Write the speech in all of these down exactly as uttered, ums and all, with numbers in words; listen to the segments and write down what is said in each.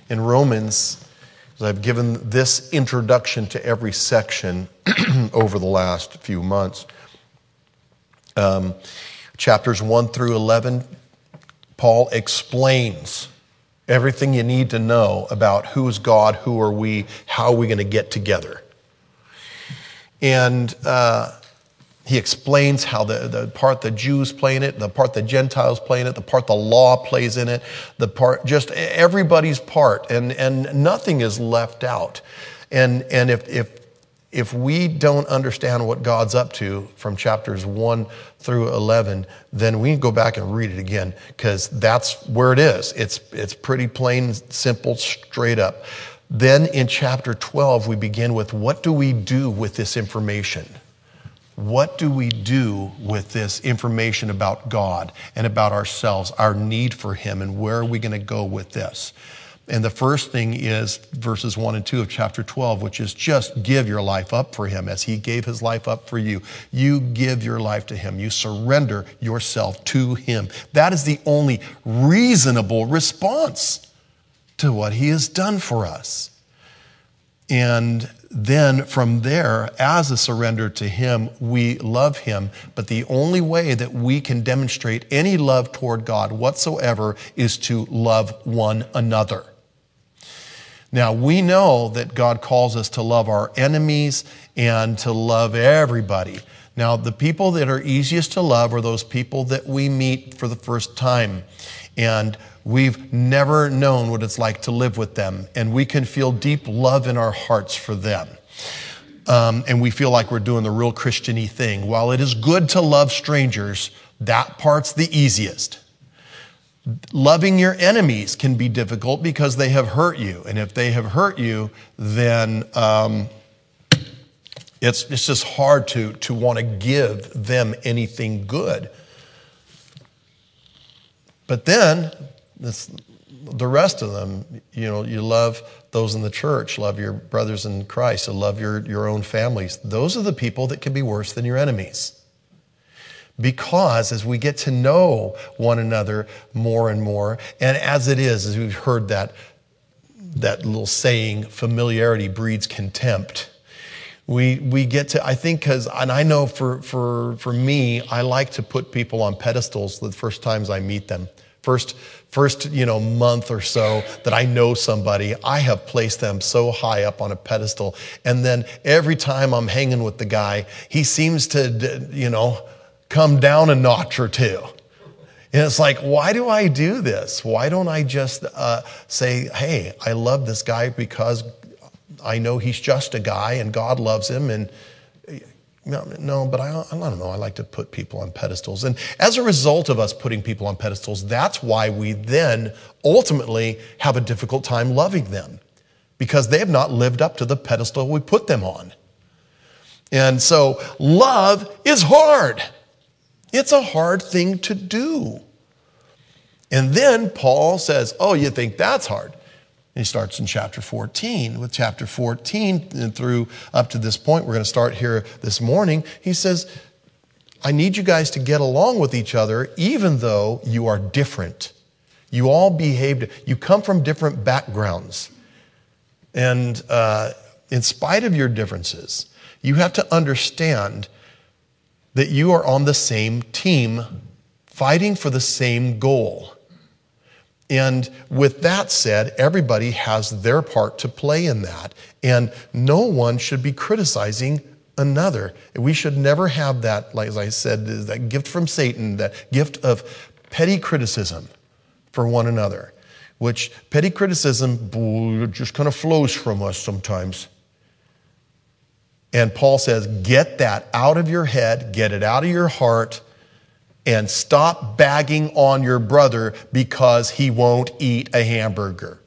in Romans, as I've given this introduction to every section over the last few months, um, chapters one through eleven, Paul explains everything you need to know about who is God, who are we, how are we going to get together. And uh, he explains how the, the part the Jews play in it, the part the Gentiles play in it, the part the law plays in it, the part, just everybody's part, and, and nothing is left out. And, and if, if, if we don't understand what God's up to from chapters one through eleven, then we can go back and read it again, because that's where it is. It's, it's pretty plain, simple, straight up. Then in chapter twelve, we begin with, what do we do with this information? What do we do with this information about God and about ourselves, our need for Him, and where are we going to go with this? And the first thing is verses one and two of chapter twelve, which is just give your life up for Him as He gave His life up for you. You give your life to Him. You surrender yourself to Him. That is the only reasonable response to what He has done for us. And then from there, as a surrender to Him, we love Him. But the only way that we can demonstrate any love toward God whatsoever is to love one another. Now, we know that God calls us to love our enemies and to love everybody. Now, the people that are easiest to love are those people that we meet for the first time. And we've never known what it's like to live with them. And we can feel deep love in our hearts for them. Um, and we feel like we're doing the real Christian-y thing. While it is good to love strangers, that part's the easiest. Loving your enemies can be difficult because they have hurt you. And if they have hurt you, then um, it's, it's just hard to, to want to give them anything good. But then, this, the rest of them, you know, you love those in the church, love your brothers in Christ, you love your, your own families. Those are the people that can be worse than your enemies. Because as we get to know one another more and more, and as it is, as we've heard that, that little saying, familiarity breeds contempt. We we get to, I think, because, and I know for, for, for me, I like to put people on pedestals the first times I meet them. First, first, you know, month or so that I know somebody, I have placed them so high up on a pedestal. And then every time I'm hanging with the guy, he seems to, you know, come down a notch or two. And it's like, why do I do this? Why don't I just uh, say, hey, I love this guy because I know he's just a guy and God loves him. And no, no but I, I don't know. I like to put people on pedestals. And as a result of us putting people on pedestals, that's why we then ultimately have a difficult time loving them, because they have not lived up to the pedestal we put them on. And so love is hard. It's a hard thing to do. And then Paul says, oh, you think that's hard? And he starts in chapter fourteen. With chapter fourteen and through up to this point, we're going to start here this morning. He says, I need you guys to get along with each other, even though you are different. You all behaved, you come from different backgrounds. And uh, in spite of your differences, you have to understand that you are on the same team, fighting for the same goal. And with that said, everybody has their part to play in that. And no one should be criticizing another. We should never have that, like as I said, that gift from Satan, that gift of petty criticism for one another, which petty criticism just kind of flows from us sometimes. And Paul says, get that out of your head, get it out of your heart, and stop bagging on your brother because he won't eat a hamburger.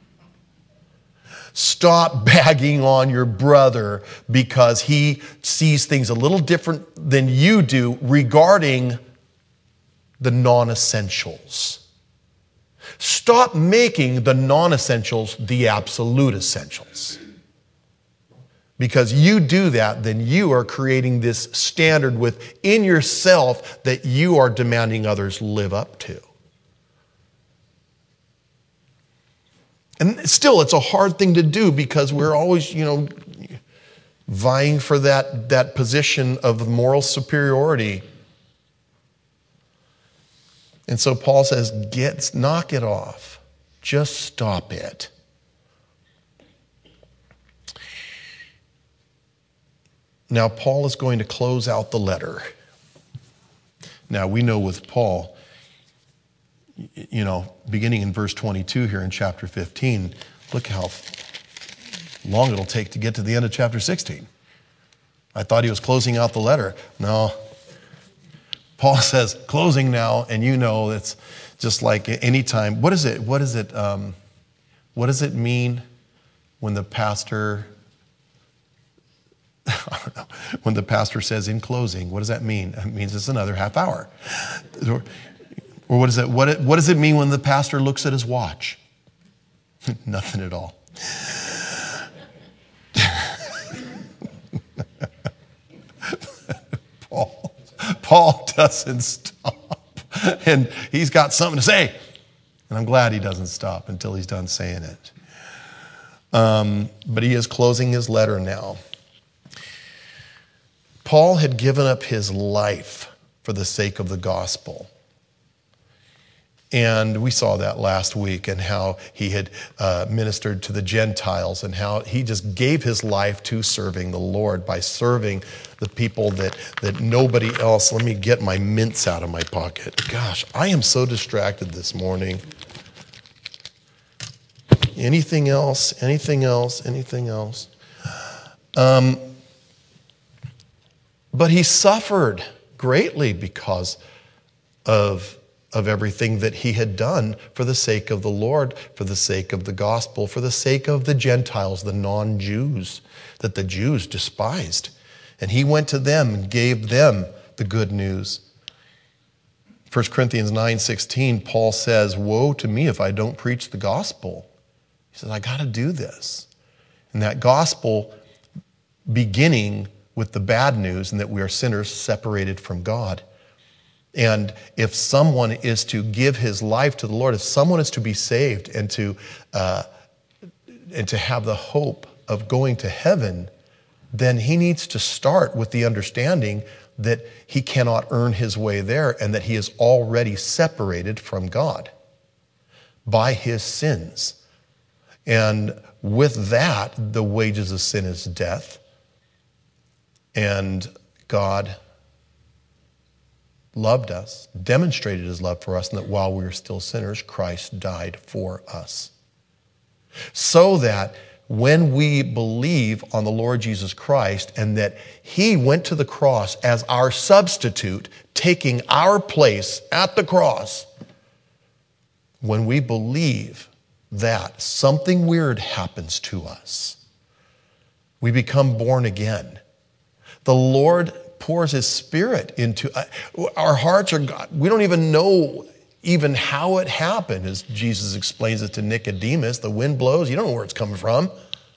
Stop bagging on your brother because he sees things a little different than you do regarding the non-essentials. Stop making the non-essentials the absolute essentials. Because you do that, then you are creating this standard within yourself that you are demanding others live up to. And still, it's a hard thing to do because we're always, you know, vying for that, that position of moral superiority. And so Paul says, get, knock it off. Just stop it. Now, Paul is going to close out the letter. Now, we know with Paul, you know, beginning in verse twenty-two here in chapter fifteen, look how long it'll take to get to the end of chapter sixteen. I thought he was closing out the letter. No. Paul says, closing now, and you know it's just like any time. What is it? What is it? Um, what does it mean when the pastor, I don't know, when the pastor says in closing, what does that mean? It means it's another half hour. Or, or what, is it, what, what does it mean when the pastor looks at his watch? Nothing at all. Paul, Paul doesn't stop. And he's got something to say. And I'm glad he doesn't stop until he's done saying it. Um, but he is closing his letter now. Paul had given up his life for the sake of the gospel. And we saw that last week and how he had uh, ministered to the Gentiles and how he just gave his life to serving the Lord by serving the people that, that nobody else. Let me get my mints out of my pocket. Gosh, I am so distracted this morning. Anything else? Anything else? Anything else? Um, but he suffered greatly because of of everything that he had done for the sake of the Lord, for the sake of the gospel, for the sake of the Gentiles, the non-Jews, that the Jews despised. And he went to them and gave them the good news. First Corinthians nine sixteen, Paul says, woe to me if I don't preach the gospel. He says, I got to do this. And that gospel beginning with the bad news and that we are sinners separated from God. And if someone is to give his life to the Lord, if someone is to be saved and to uh, and to have the hope of going to heaven, then he needs to start with the understanding that he cannot earn his way there and that he is already separated from God by his sins. And with that, the wages of sin is death. And God loved us, demonstrated his love for us, and that while we were still sinners, Christ died for us. So that when we believe on the Lord Jesus Christ and that he went to the cross as our substitute, taking our place at the cross, when we believe that, something weird happens to us. We become born again. The Lord pours his Spirit into uh, our hearts. Are God. We don't even know even how it happened, as Jesus explains it to Nicodemus. The wind blows. You don't know where it's coming from.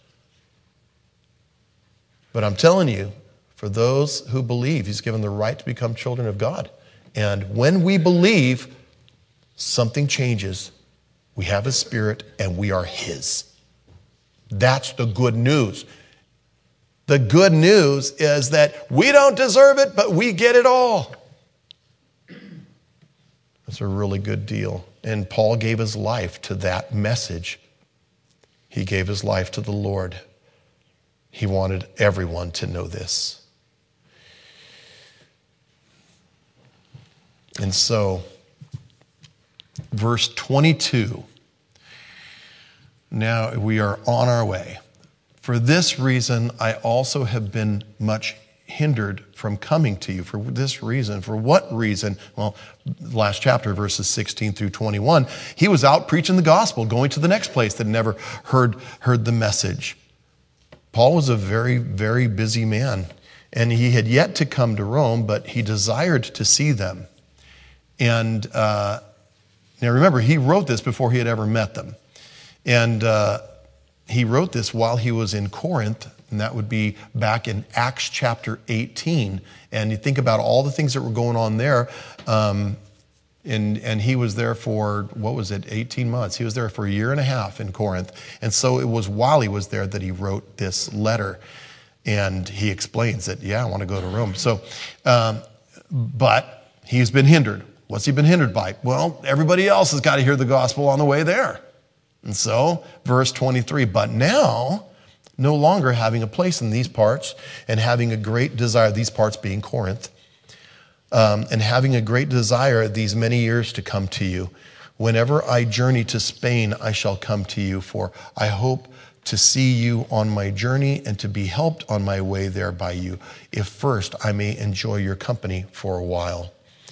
But I'm telling you, for those who believe, he's given the right to become children of God. And when we believe, something changes. We have his Spirit and we are his. That's the good news. The good news is that we don't deserve it, but we get it all. That's a really good deal. And Paul gave his life to that message. He gave his life to the Lord. He wanted everyone to know this. And so, verse twenty-two. Now we are on our way. For this reason, I also have been much hindered from coming to you. For this reason. For what reason? Well, last chapter, verses sixteen through twenty-one, he was out preaching the gospel, going to the next place that never heard, heard the message. Paul was a very, very busy man, and he had yet to come to Rome, but he desired to see them. And uh, now remember, he wrote this before he had ever met them. And uh, he wrote this while he was in Corinth, and that would be back in Acts chapter eighteen. And you think about all the things that were going on there. Um, And, and he was there for, what was it, eighteen months. He was there for a year and a half in Corinth. And so it was while he was there that he wrote this letter. And he explains that, yeah, I want to go to Rome. So, um, but he's been hindered. What's he been hindered by? Well, everybody else has got to hear the gospel on the way there. And so, verse twenty-three, but now, no longer having a place in these parts and having a great desire, these parts being Corinth, um, and having a great desire these many years to come to you. Whenever I journey to Spain, I shall come to you, for I hope to see you on my journey and to be helped on my way there by you, if first I may enjoy your company for a while.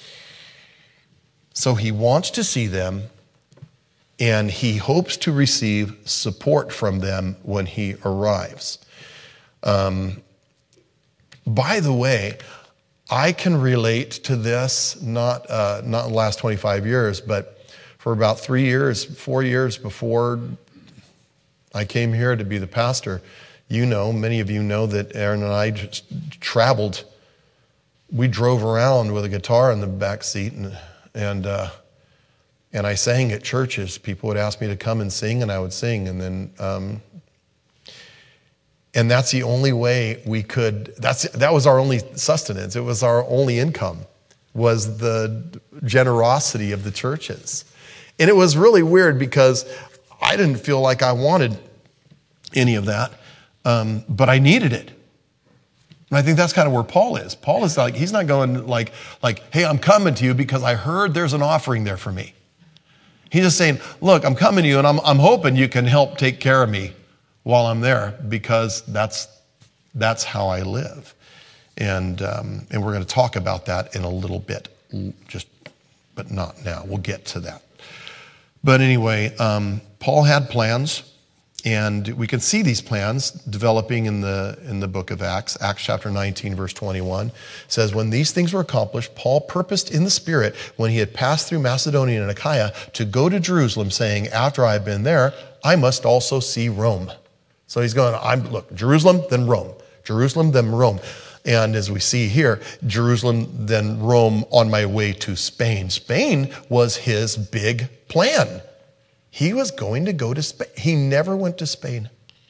So he wants to see them, and he hopes to receive support from them when he arrives. Um, by the way, I can relate to this, not, uh, not in the last twenty-five years, but for about three years, four years before I came here to be the pastor, you know, many of you know that Aaron and I just traveled. We drove around with a guitar in the back seat, and and uh, and I sang at churches. People would ask me to come and sing, and I would sing, and then um, and that's the only way we could. That's that was our only sustenance. It was our only income, was the generosity of the churches, and it was really weird because I didn't feel like I wanted any of that, um, but I needed it. And I think that's kind of where Paul is. Paul is like, he's not going like, like, hey, I'm coming to you because I heard there's an offering there for me. He's just saying, look, I'm coming to you and I'm, I'm hoping you can help take care of me while I'm there, because that's, that's how I live. And, um, and we're going to talk about that in a little bit, just, but not now. We'll get to that. But anyway, um, Paul had plans, and we can see these plans developing in the in the book of Acts. Acts chapter nineteen, verse twenty-one says, when these things were accomplished, Paul purposed in the Spirit, when he had passed through Macedonia and Achaia, to go to Jerusalem, saying, after I have been there, I must also see Rome. So he's going, I'm look, Jerusalem, then Rome. Jerusalem, then Rome. And as we see here, Jerusalem, then Rome, on my way to Spain. Spain was his big plan. He was going to go to Spain. He never went to Spain.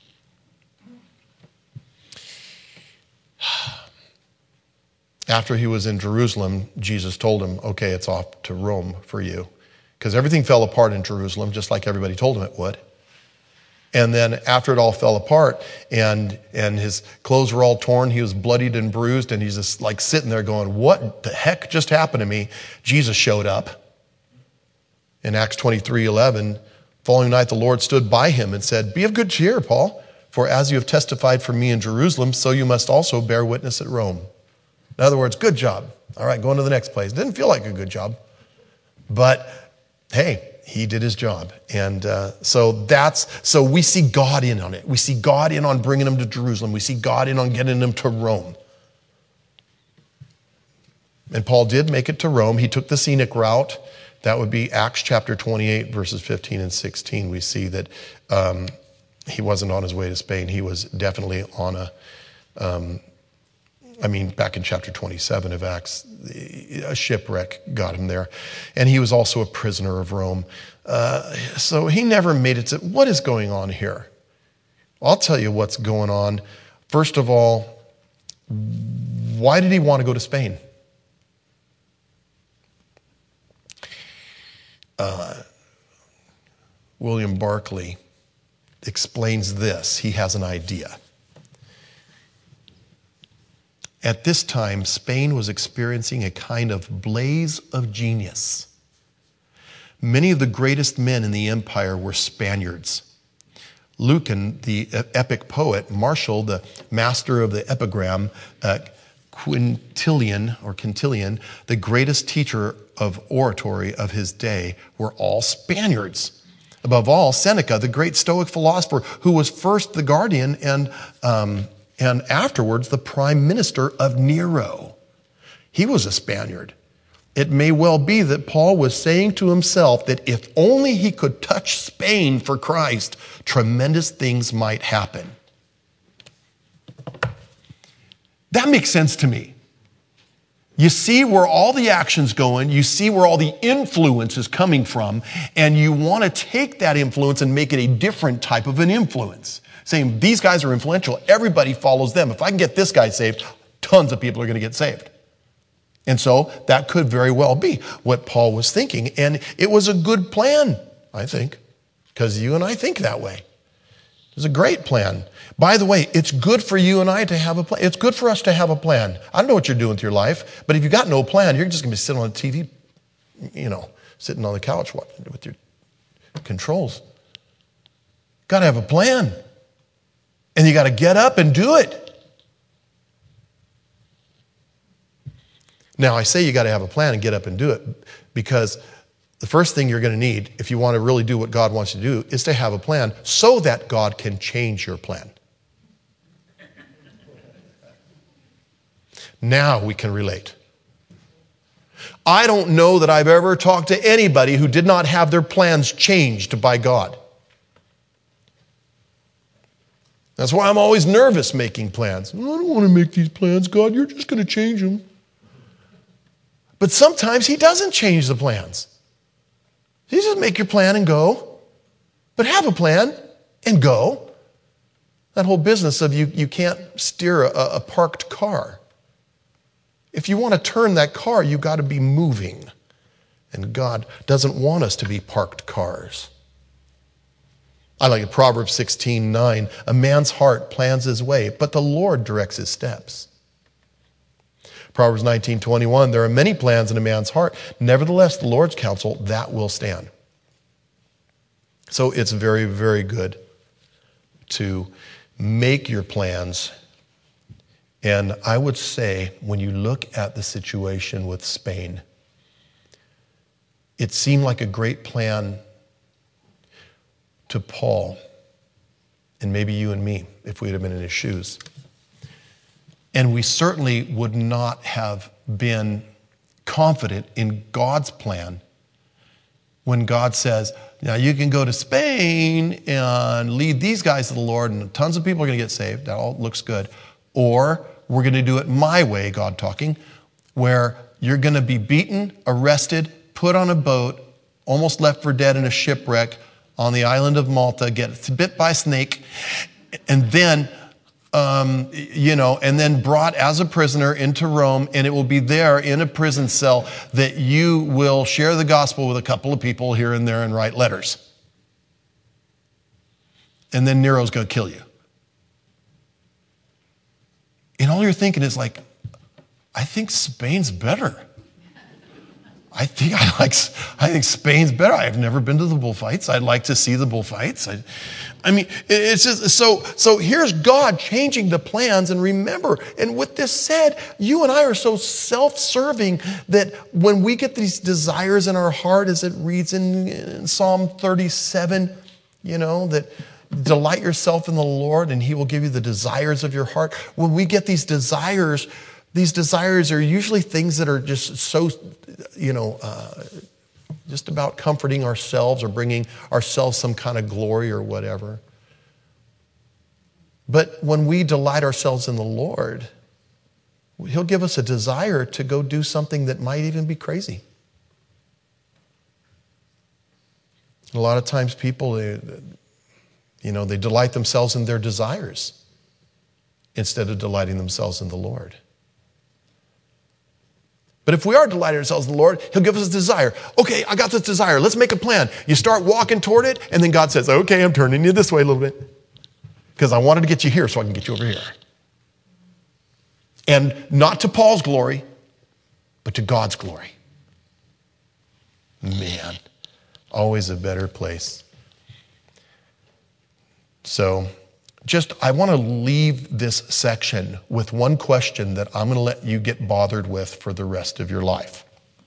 After he was in Jerusalem, Jesus told him, okay, it's off to Rome for you. Because everything fell apart in Jerusalem, just like everybody told him it would. And then after it all fell apart and and his clothes were all torn, he was bloodied and bruised, and he's just like sitting there going, what the heck just happened to me? Jesus showed up. In Acts twenty-three eleven, following night the Lord stood by him and said, be of good cheer, Paul, for as you have testified for me in Jerusalem, so you must also bear witness at Rome. In other words, good job. All right, going to the next place. Didn't feel like a good job. But hey, he did his job. And uh, so that's, so we see God in on it. We see God in on bringing him to Jerusalem. We see God in on getting him to Rome. And Paul did make it to Rome. He took the scenic route. That would be Acts chapter twenty-eight, verses fifteen and sixteen. We see that um, he wasn't on his way to Spain. He was definitely on a, um, I mean, back in chapter twenty-seven of Acts, a shipwreck got him there. And he was also a prisoner of Rome. Uh, so he never made it to, what is going on here? I'll tell you what's going on. First of all, why did he want to go to Spain? Uh, William Barclay explains this. He has an idea. At this time, Spain was experiencing a kind of blaze of genius. Many of the greatest men in the empire were Spaniards. Lucan, the epic poet, Martial, the master of the epigram, uh, Quintilian or Quintilian, the greatest teacher of oratory of his day, were all Spaniards. Above all, Seneca, the great Stoic philosopher, who was first the guardian and um, and afterwards the prime minister of Nero. He was a Spaniard. It may well be that Paul was saying to himself that if only he could touch Spain for Christ, tremendous things might happen. That makes sense to me. You see where all the action's going, you see where all the influence is coming from, and you want to take that influence and make it a different type of an influence. Saying, these guys are influential, everybody follows them. If I can get this guy saved, tons of people are going to get saved. And so that could very well be what Paul was thinking. And it was a good plan, I think, because you and I think that way. It was a great plan. By the way, it's good for you and I to have a plan. It's good for us to have a plan. I don't know what you're doing with your life, but if you've got no plan, you're just going to be sitting on the T V, you know, sitting on the couch with your controls. Got to have a plan. And you got to get up and do it. Now, I say you got to have a plan and get up and do it because the first thing you're going to need, if you want to really do what God wants you to do, is to have a plan so that God can change your plan. Now we can relate. I don't know that I've ever talked to anybody who did not have their plans changed by God. That's why I'm always nervous making plans. I don't want to make these plans, God. You're just going to change them. But sometimes he doesn't change the plans. You just make your plan and go. But have a plan and go. That whole business of you, you can't steer a, a parked car. If you want to turn that car, you've got to be moving. And God doesn't want us to be parked cars. I like it, Proverbs sixteen nine. A man's heart plans his way, but the Lord directs his steps. Proverbs nineteen twenty-one. There are many plans in a man's heart. Nevertheless, the Lord's counsel, that will stand. So it's very, very good to make your plans. And I would say, when you look at the situation with Spain, it seemed like a great plan to Paul, and maybe you and me, if we'd have been in his shoes. And we certainly would not have been confident in God's plan when God says, now you can go to Spain and lead these guys to the Lord and tons of people are going to get saved. That all looks good. Or we're going to do it my way, God talking, where you're going to be beaten, arrested, put on a boat, almost left for dead in a shipwreck on the island of Malta, get bit by a snake, and then, um, you know, and then brought as a prisoner into Rome, and it will be there in a prison cell that you will share the gospel with a couple of people here and there and write letters. And then Nero's going to kill you. And all you're thinking is like, I think Spain's better. I think I like. I think Spain's better. I've never been to the bullfights. I'd like to see the bullfights. I, I mean, it's just so. So here's God changing the plans. And remember, and with this said, you and I are so self-serving that when we get these desires in our heart, as it reads in, in Psalm thirty-seven, you know that. Delight yourself in the Lord, and He will give you the desires of your heart. When we get these desires. These desires are usually things that are just so, you know, uh, just about comforting ourselves or bringing ourselves some kind of glory or whatever. But when we delight ourselves in the Lord, He'll give us a desire to go do something that might even be crazy. A lot of times people, they, you know, they delight themselves in their desires instead of delighting themselves in the Lord. But if we are delighting ourselves in the Lord, He'll give us a desire. Okay, I got this desire. Let's make a plan. You start walking toward it, and then God says, okay, I'm turning you this way a little bit because I wanted to get you here so I can get you over here. And not to Paul's glory, but to God's glory. Man, always a better place. So, Just, I want to leave this section with one question that I'm going to let you get bothered with for the rest of your life.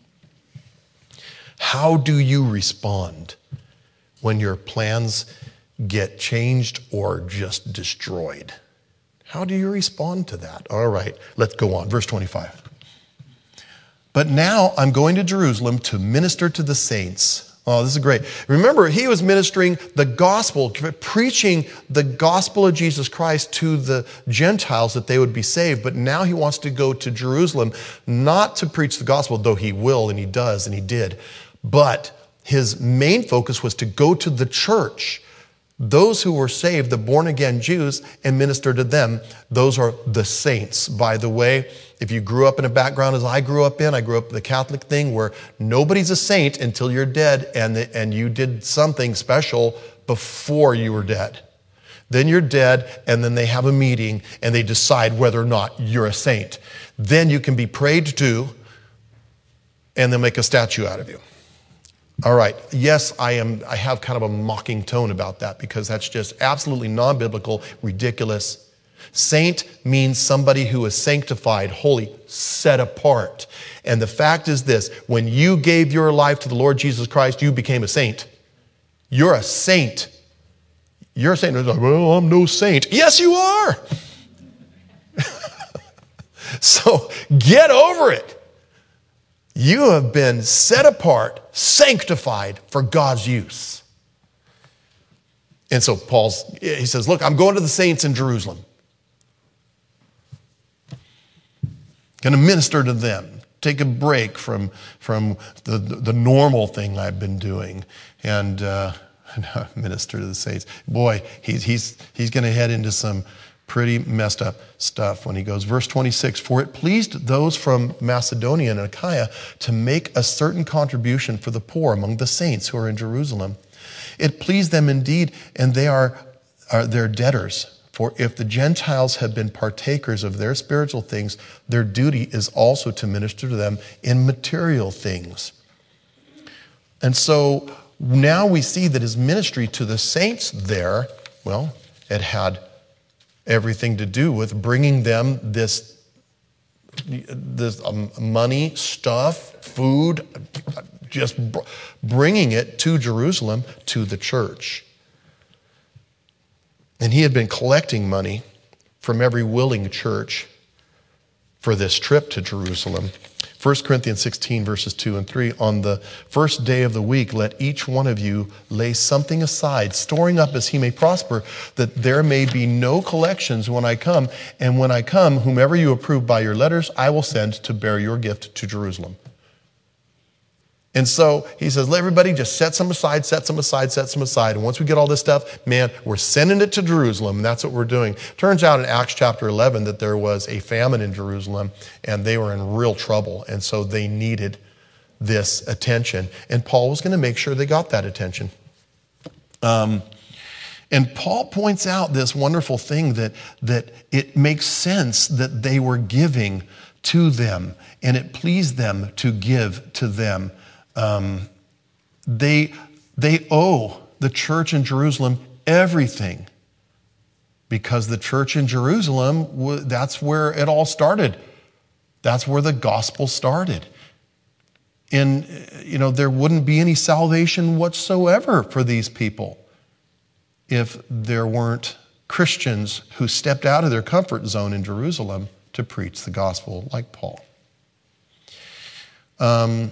How do you respond when your plans get changed or just destroyed? How do you respond to that? All right, let's go on. Verse twenty-five. But now I'm going to Jerusalem to minister to the saints. Oh, this is great. Remember, he was ministering the gospel, preaching the gospel of Jesus Christ to the Gentiles that they would be saved. But now he wants to go to Jerusalem, not to preach the gospel, though he will and he does and he did. But his main focus was to go to the church, those who were saved, the born-again Jews, and minister to them. Those are the saints. By the way, if you grew up in a background as I grew up in, I grew up in the Catholic thing where nobody's a saint until you're dead and, the, and you did something special before you were dead. Then you're dead, and then they have a meeting, and they decide whether or not you're a saint. Then you can be prayed to, and they'll make a statue out of you. All right. Yes, I am. I have kind of a mocking tone about that because that's just absolutely non-biblical, ridiculous. Saint means somebody who is sanctified, holy, set apart. And the fact is this: when you gave your life to the Lord Jesus Christ, you became a saint. You're a saint. You're a saint. Well, I'm no saint. Yes, you are. So get over it. You have been set apart, sanctified for God's use. And so Paul's, he says, look, I'm going to the saints in Jerusalem. Going to minister to them. Take a break from, from the, the normal thing I've been doing. And uh, minister to the saints. Boy, he's, he's, he's going to head into some pretty messed up stuff when he goes. Verse twenty-six, for it pleased those from Macedonia and Achaia to make a certain contribution for the poor among the saints who are in Jerusalem. It pleased them indeed, and they are, are their debtors. For if the Gentiles have been partakers of their spiritual things, their duty is also to minister to them in material things. And so now we see that his ministry to the saints there, well, it had everything to do with bringing them this, this um, money, stuff, food, just br- bringing it to Jerusalem, to the church. And he had been collecting money from every willing church for this trip to Jerusalem. First Corinthians sixteen, verses two and three, on the first day of the week, let each one of you lay something aside, storing up as he may prosper, that there may be no collections when I come. And when I come, whomever you approve by your letters, I will send to bear your gift to Jerusalem. And so he says, let everybody just set some aside, set some aside, set some aside. And once we get all this stuff, man, we're sending it to Jerusalem. And that's what we're doing. Turns out in Acts chapter eleven that there was a famine in Jerusalem and they were in real trouble. And so they needed this attention. And Paul was going to make sure they got that attention. Um, and Paul points out this wonderful thing that, that it makes sense that they were giving to them and it pleased them to give to them. Um, they, they owe the church in Jerusalem everything because the church in Jerusalem, that's where it all started. That's where the gospel started. And, you know, there wouldn't be any salvation whatsoever for these people if there weren't Christians who stepped out of their comfort zone in Jerusalem to preach the gospel like Paul. Um,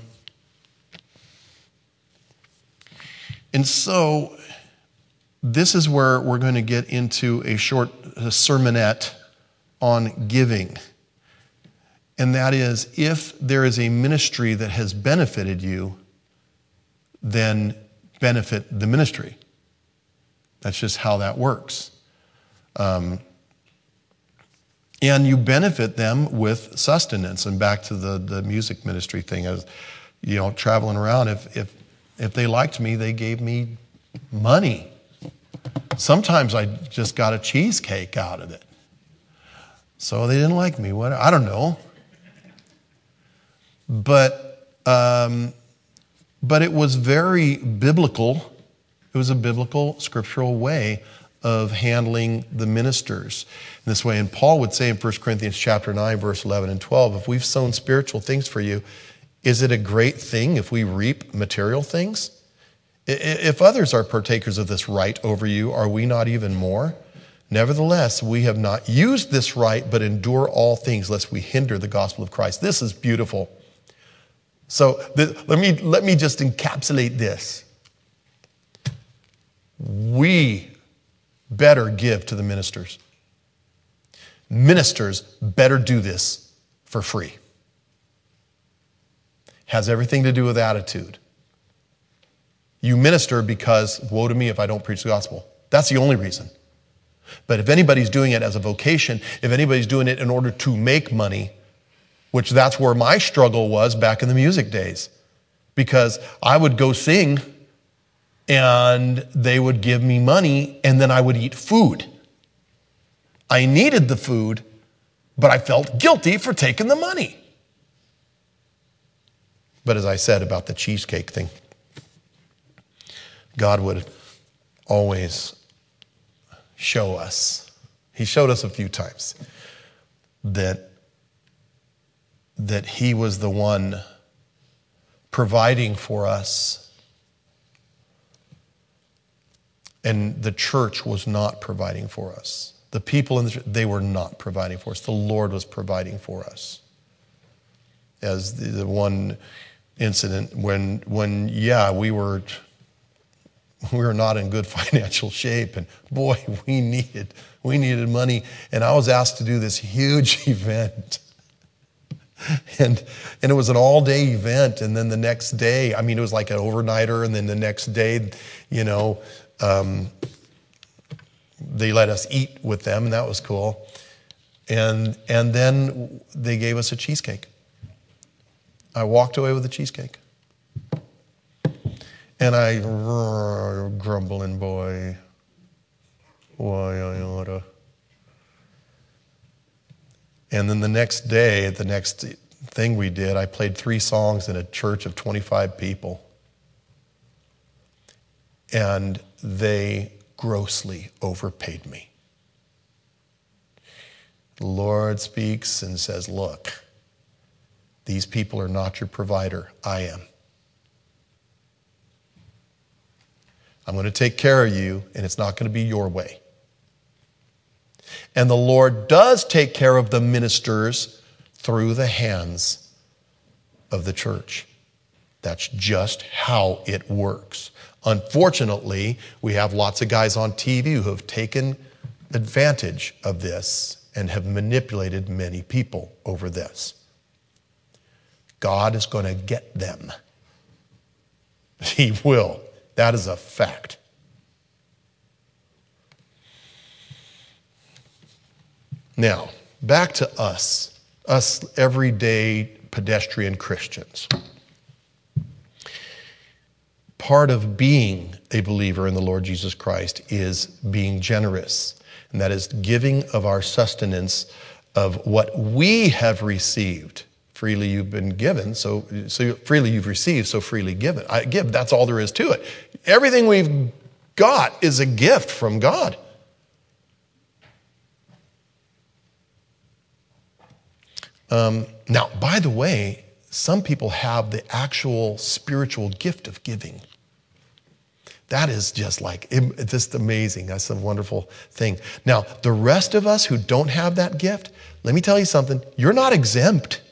And so this is where we're going to get into a short sermonette on giving. And that is, if there is a ministry that has benefited you, then benefit the ministry. That's just how that works. Um, and you benefit them with sustenance. And back to the, the music ministry thing, as you know, traveling around, if if If they liked me, they gave me money. Sometimes I just got a cheesecake out of it. So they didn't like me. What? I don't know. But um, but it was very biblical. It was a biblical, scriptural way of handling the ministers in this way. And Paul would say in First Corinthians chapter nine, verse eleven and twelve, if we've sown spiritual things for you, is it a great thing if we reap material things? If others are partakers of this right over you, are we not even more? Nevertheless, we have not used this right, but endure all things, lest we hinder the gospel of Christ. This is beautiful. So the, let me let me just encapsulate this. We better give to the ministers. Ministers better do this for free. Has everything to do with attitude. You minister because, woe to me if I don't preach the gospel. That's the only reason. But if anybody's doing it as a vocation, if anybody's doing it in order to make money, which that's where my struggle was back in the music days, because I would go sing and they would give me money and then I would eat food. I needed the food, but I felt guilty for taking the money. But as I said about the cheesecake thing, God would always show us, he showed us a few times, that, that he was the one providing for us, and the church was not providing for us. The people in the church, they were not providing for us. The Lord was providing for us. As the, the one incident when, when yeah, we were... we were not in good financial shape, and boy, we needed we needed money. And I was asked to do this huge event, and and it was an all-day event. And then the next day, I mean, it was like an overnighter. And then the next day, you know, um, they let us eat with them, and that was cool. And and then they gave us a cheesecake. I walked away with a cheesecake. And I, grumbling boy, why I oughta. And then the next day, the next thing we did, I played three songs in a church of twenty-five people. And they grossly overpaid me. The Lord speaks and says, look, these people are not your provider. I am. I'm going to take care of you, and it's not going to be your way. And the Lord does take care of the ministers through the hands of the church. That's just how it works. Unfortunately, we have lots of guys on T V who have taken advantage of this and have manipulated many people over this. God is going to get them. He will. That is a fact. Now, back to us, us everyday pedestrian Christians. Part of being a believer in the Lord Jesus Christ is being generous, and that is giving of our sustenance of what we have received. Freely you've been given, so, so freely you've received, so freely given. I give, that's all there is to it. Everything we've got is a gift from God. Um, now, by the way, some people have the actual spiritual gift of giving. That is just like, it's just amazing. That's a wonderful thing. Now, the rest of us who don't have that gift, let me tell you something, you're not exempt.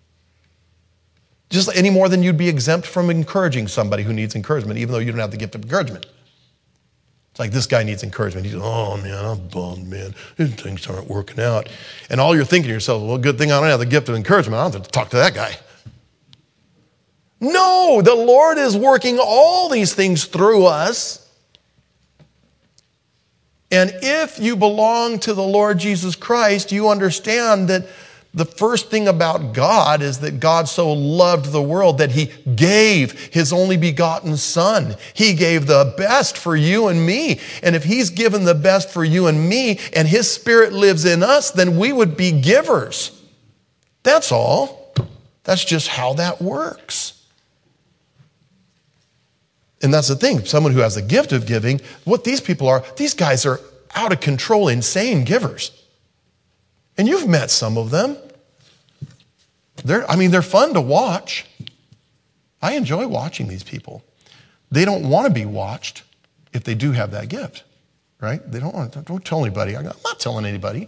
Just any more than you'd be exempt from encouraging somebody who needs encouragement, even though you don't have the gift of encouragement. It's like, this guy needs encouragement. He's, oh man, I'm bummed, man. Things aren't working out. And all you're thinking to yourself, well, good thing I don't have the gift of encouragement. I don't have to talk to that guy. No, the Lord is working all these things through us. And if you belong to the Lord Jesus Christ, you understand that the first thing about God is that God so loved the world that he gave his only begotten son. He gave the best for you and me. And if he's given the best for you and me and his spirit lives in us, then we would be givers. That's all. That's just how that works. And that's the thing. Someone who has the gift of giving, what these people are, these guys are out of control, insane givers. And you've met some of them. They're, I mean, they're fun to watch. I enjoy watching these people. They don't want to be watched if they do have that gift, right? They don't want to, don't tell anybody. I'm not telling anybody.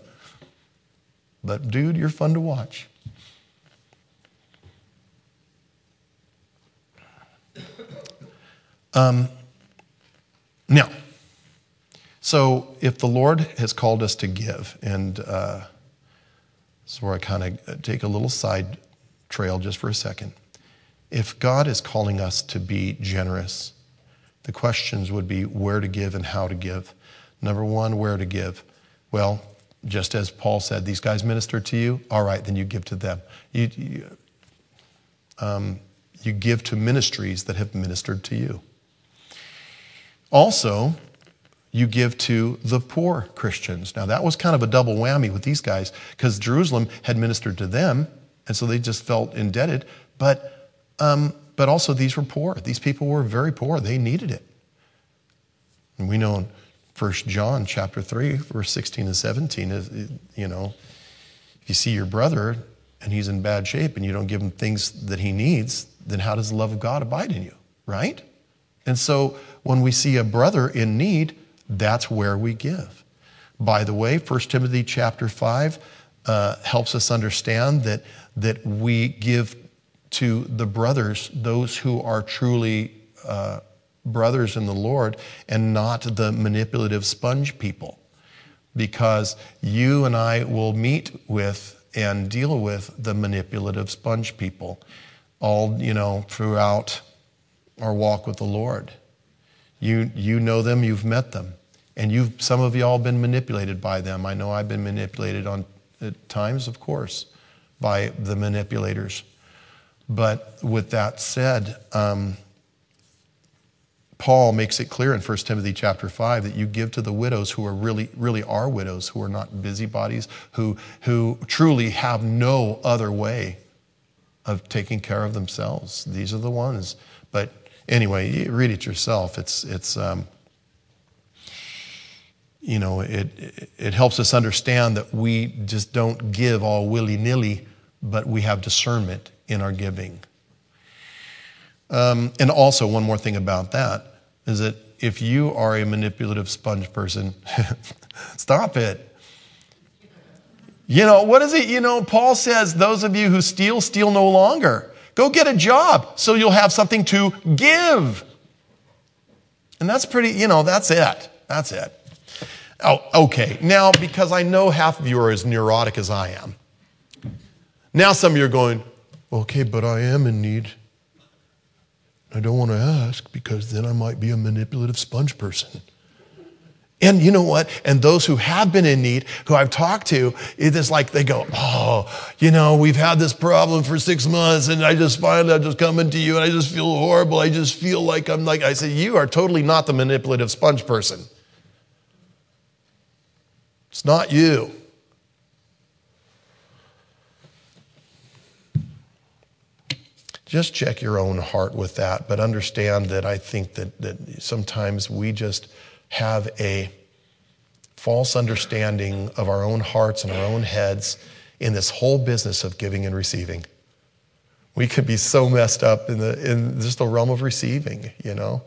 But dude, you're fun to watch. Um, now, so if the Lord has called us to give, and uh, this is where I kind of take a little side trail just for a second. If God is calling us to be generous, the questions would be where to give and how to give. Number one, where to give. Well, just as Paul said, these guys ministered to you. All right, then you give to them. You, you, um, you give to ministries that have ministered to you. Also, you give to the poor Christians. Now, that was kind of a double whammy with these guys because Jerusalem had ministered to them, and so they just felt indebted. But, um, but also, these were poor. These people were very poor. They needed it. And we know in First John chapter three, verse sixteen and seventeen, is, you know, if you see your brother and he's in bad shape and you don't give him things that he needs, then how does the love of God abide in you, right? And so when we see a brother in need, that's where we give. By the way, First Timothy chapter five uh, helps us understand that, that we give to the brothers, those who are truly uh, brothers in the Lord, and not the manipulative sponge people. Because you and I will meet with and deal with the manipulative sponge people all, you know, throughout our walk with the Lord. You you know them, you've met them. And you've some of you all been manipulated by them. I know I've been manipulated on at times, of course, by the manipulators. But with that said, um, Paul makes it clear in First Timothy chapter five that you give to the widows who are really, really are widows, who are not busybodies, who, who truly have no other way of taking care of themselves. These are the ones. But anyway, you read it yourself. It's, it's um, you know, it, it helps us understand that we just don't give all willy-nilly, but we have discernment in our giving. Um, and also, one more thing about that is that if you are a manipulative sponge person, stop it. You know, what is it? You know, Paul says, those of you who steal, steal no longer. Go get a job so you'll have something to give. And that's pretty, you know, that's it. That's it. Oh, okay. Now, because I know half of you are as neurotic as I am. Now some of you are going, okay, but I am in need. I don't want to ask because then I might be a manipulative sponge person. And you know what? And those who have been in need, who I've talked to, it's like they go, oh, you know, we've had this problem for six months and I just find I'm just coming to you and I just feel horrible. I just feel like I'm like, I said, you are totally not the manipulative sponge person. It's not you. Just check your own heart with that, but understand that I think that, that sometimes we just have a false understanding of our own hearts and our own heads in this whole business of giving and receiving. We could be so messed up in the in just the realm of receiving, you know,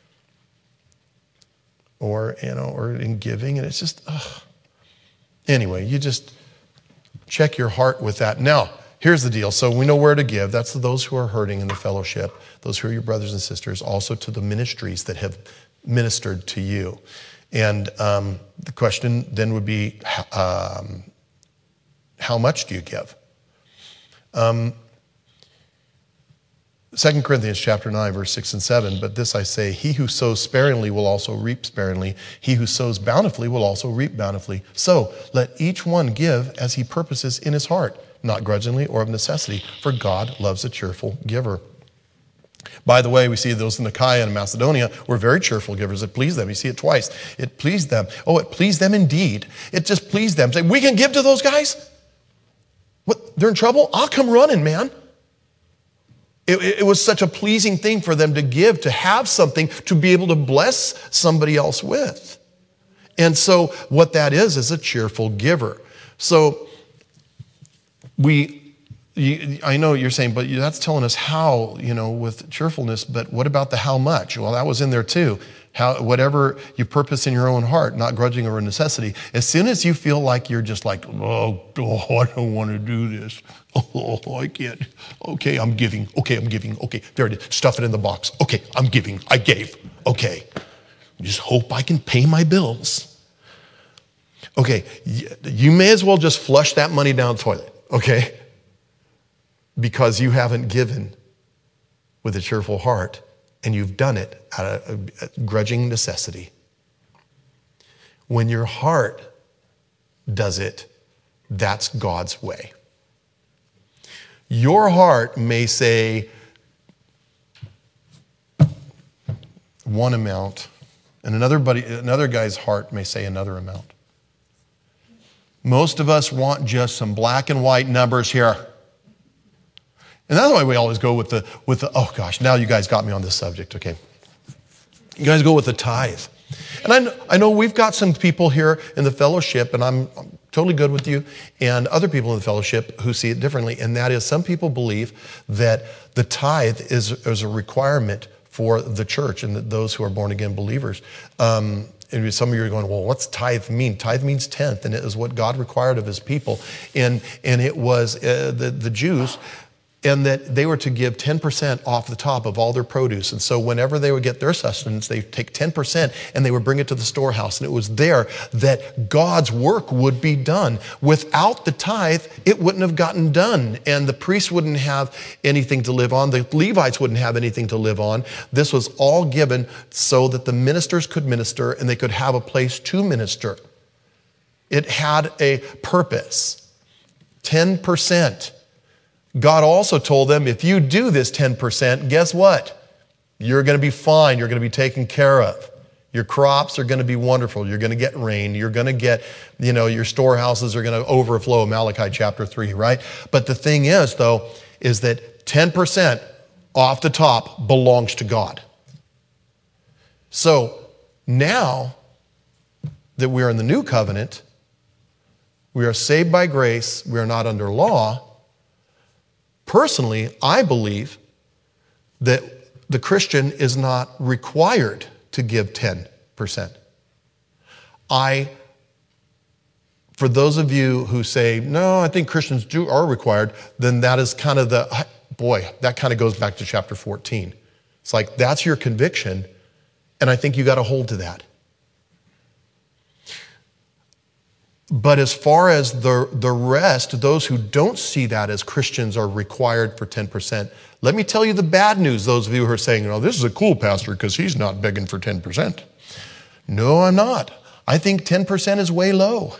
or you know, or in giving, and it's just ugh. Anyway. You just check your heart with that. Now, here's the deal. So we know where to give. That's to those who are hurting in the fellowship, those who are your brothers and sisters, also to the ministries that have ministered to you. And um, the question then would be, um, how much do you give? Um, Second Corinthians chapter nine, verse six and seven, but this I say, he who sows sparingly will also reap sparingly. He who sows bountifully will also reap bountifully. So let each one give as he purposes in his heart, not grudgingly or of necessity, for God loves a cheerful giver. By the way, we see those in Achaia and Macedonia were very cheerful givers. It pleased them. You see it twice. It pleased them. Oh, it pleased them indeed. It just pleased them. Say, we can give to those guys? What? They're in trouble? I'll come running, man. It, it was such a pleasing thing for them to give, to have something to be able to bless somebody else with. And so what that is, is a cheerful giver. So we, you, I know you're saying, but that's telling us how, you know, with cheerfulness, but what about the how much? Well, that was in there too. How, whatever you purpose in your own heart, not grudging or a necessity. As soon as you feel like you're just like, oh, oh I don't want to do this. Oh, I can't. Okay, I'm giving. Okay, I'm giving. Okay, there it is. Stuff it in the box. Okay, I'm giving. I gave. Okay. Just hope I can pay my bills. Okay, you may as well just flush that money down the toilet, okay? Because you haven't given with a cheerful heart. And you've done it out of a grudging necessity. When your heart does it, that's God's way. Your heart may say one amount, and another, buddy, another guy's heart may say another amount. Most of us want just some black and white numbers here. And that's why we always go with the, with the, oh gosh, now you guys got me on this subject, okay. You guys go with the tithe. And I know, I know we've got some people here in the fellowship, and I'm, I'm totally good with you, and other people in the fellowship who see it differently, and that is some people believe that the tithe is, is a requirement for the church and those who are born-again believers. Um, And some of you are going, well, what's tithe mean? Tithe means tenth, and it is what God required of his people. And, and it was uh, the, the Jews, and that they were to give ten percent off the top of all their produce. And so whenever they would get their sustenance, they'd take ten percent and they would bring it to the storehouse. And it was there that God's work would be done. Without the tithe, it wouldn't have gotten done. And the priests wouldn't have anything to live on. The Levites wouldn't have anything to live on. This was all given so that the ministers could minister and they could have a place to minister. It had a purpose. ten percent. God also told them, if you do this ten percent, guess what? You're going to be fine. You're going to be taken care of. Your crops are going to be wonderful. You're going to get rain. You're going to get, you know, your storehouses are going to overflow, Malachi chapter three, right? But the thing is, though, is that ten percent off the top belongs to God. So now that we're in the new covenant, we are saved by grace. We are not under law. Personally, I believe that the Christian is not required to give ten percent. I, for those of you who say, no, I think Christians do are required, then that is kind of the, boy, that kind of goes back to chapter fourteen. It's like, that's your conviction, and I think you got to hold to that. But as far as the, the rest, those who don't see that as Christians are required for ten percent, let me tell you the bad news, those of you who are saying, oh, this is a cool pastor because he's not begging for ten percent. No, I'm not. I think ten percent is way low.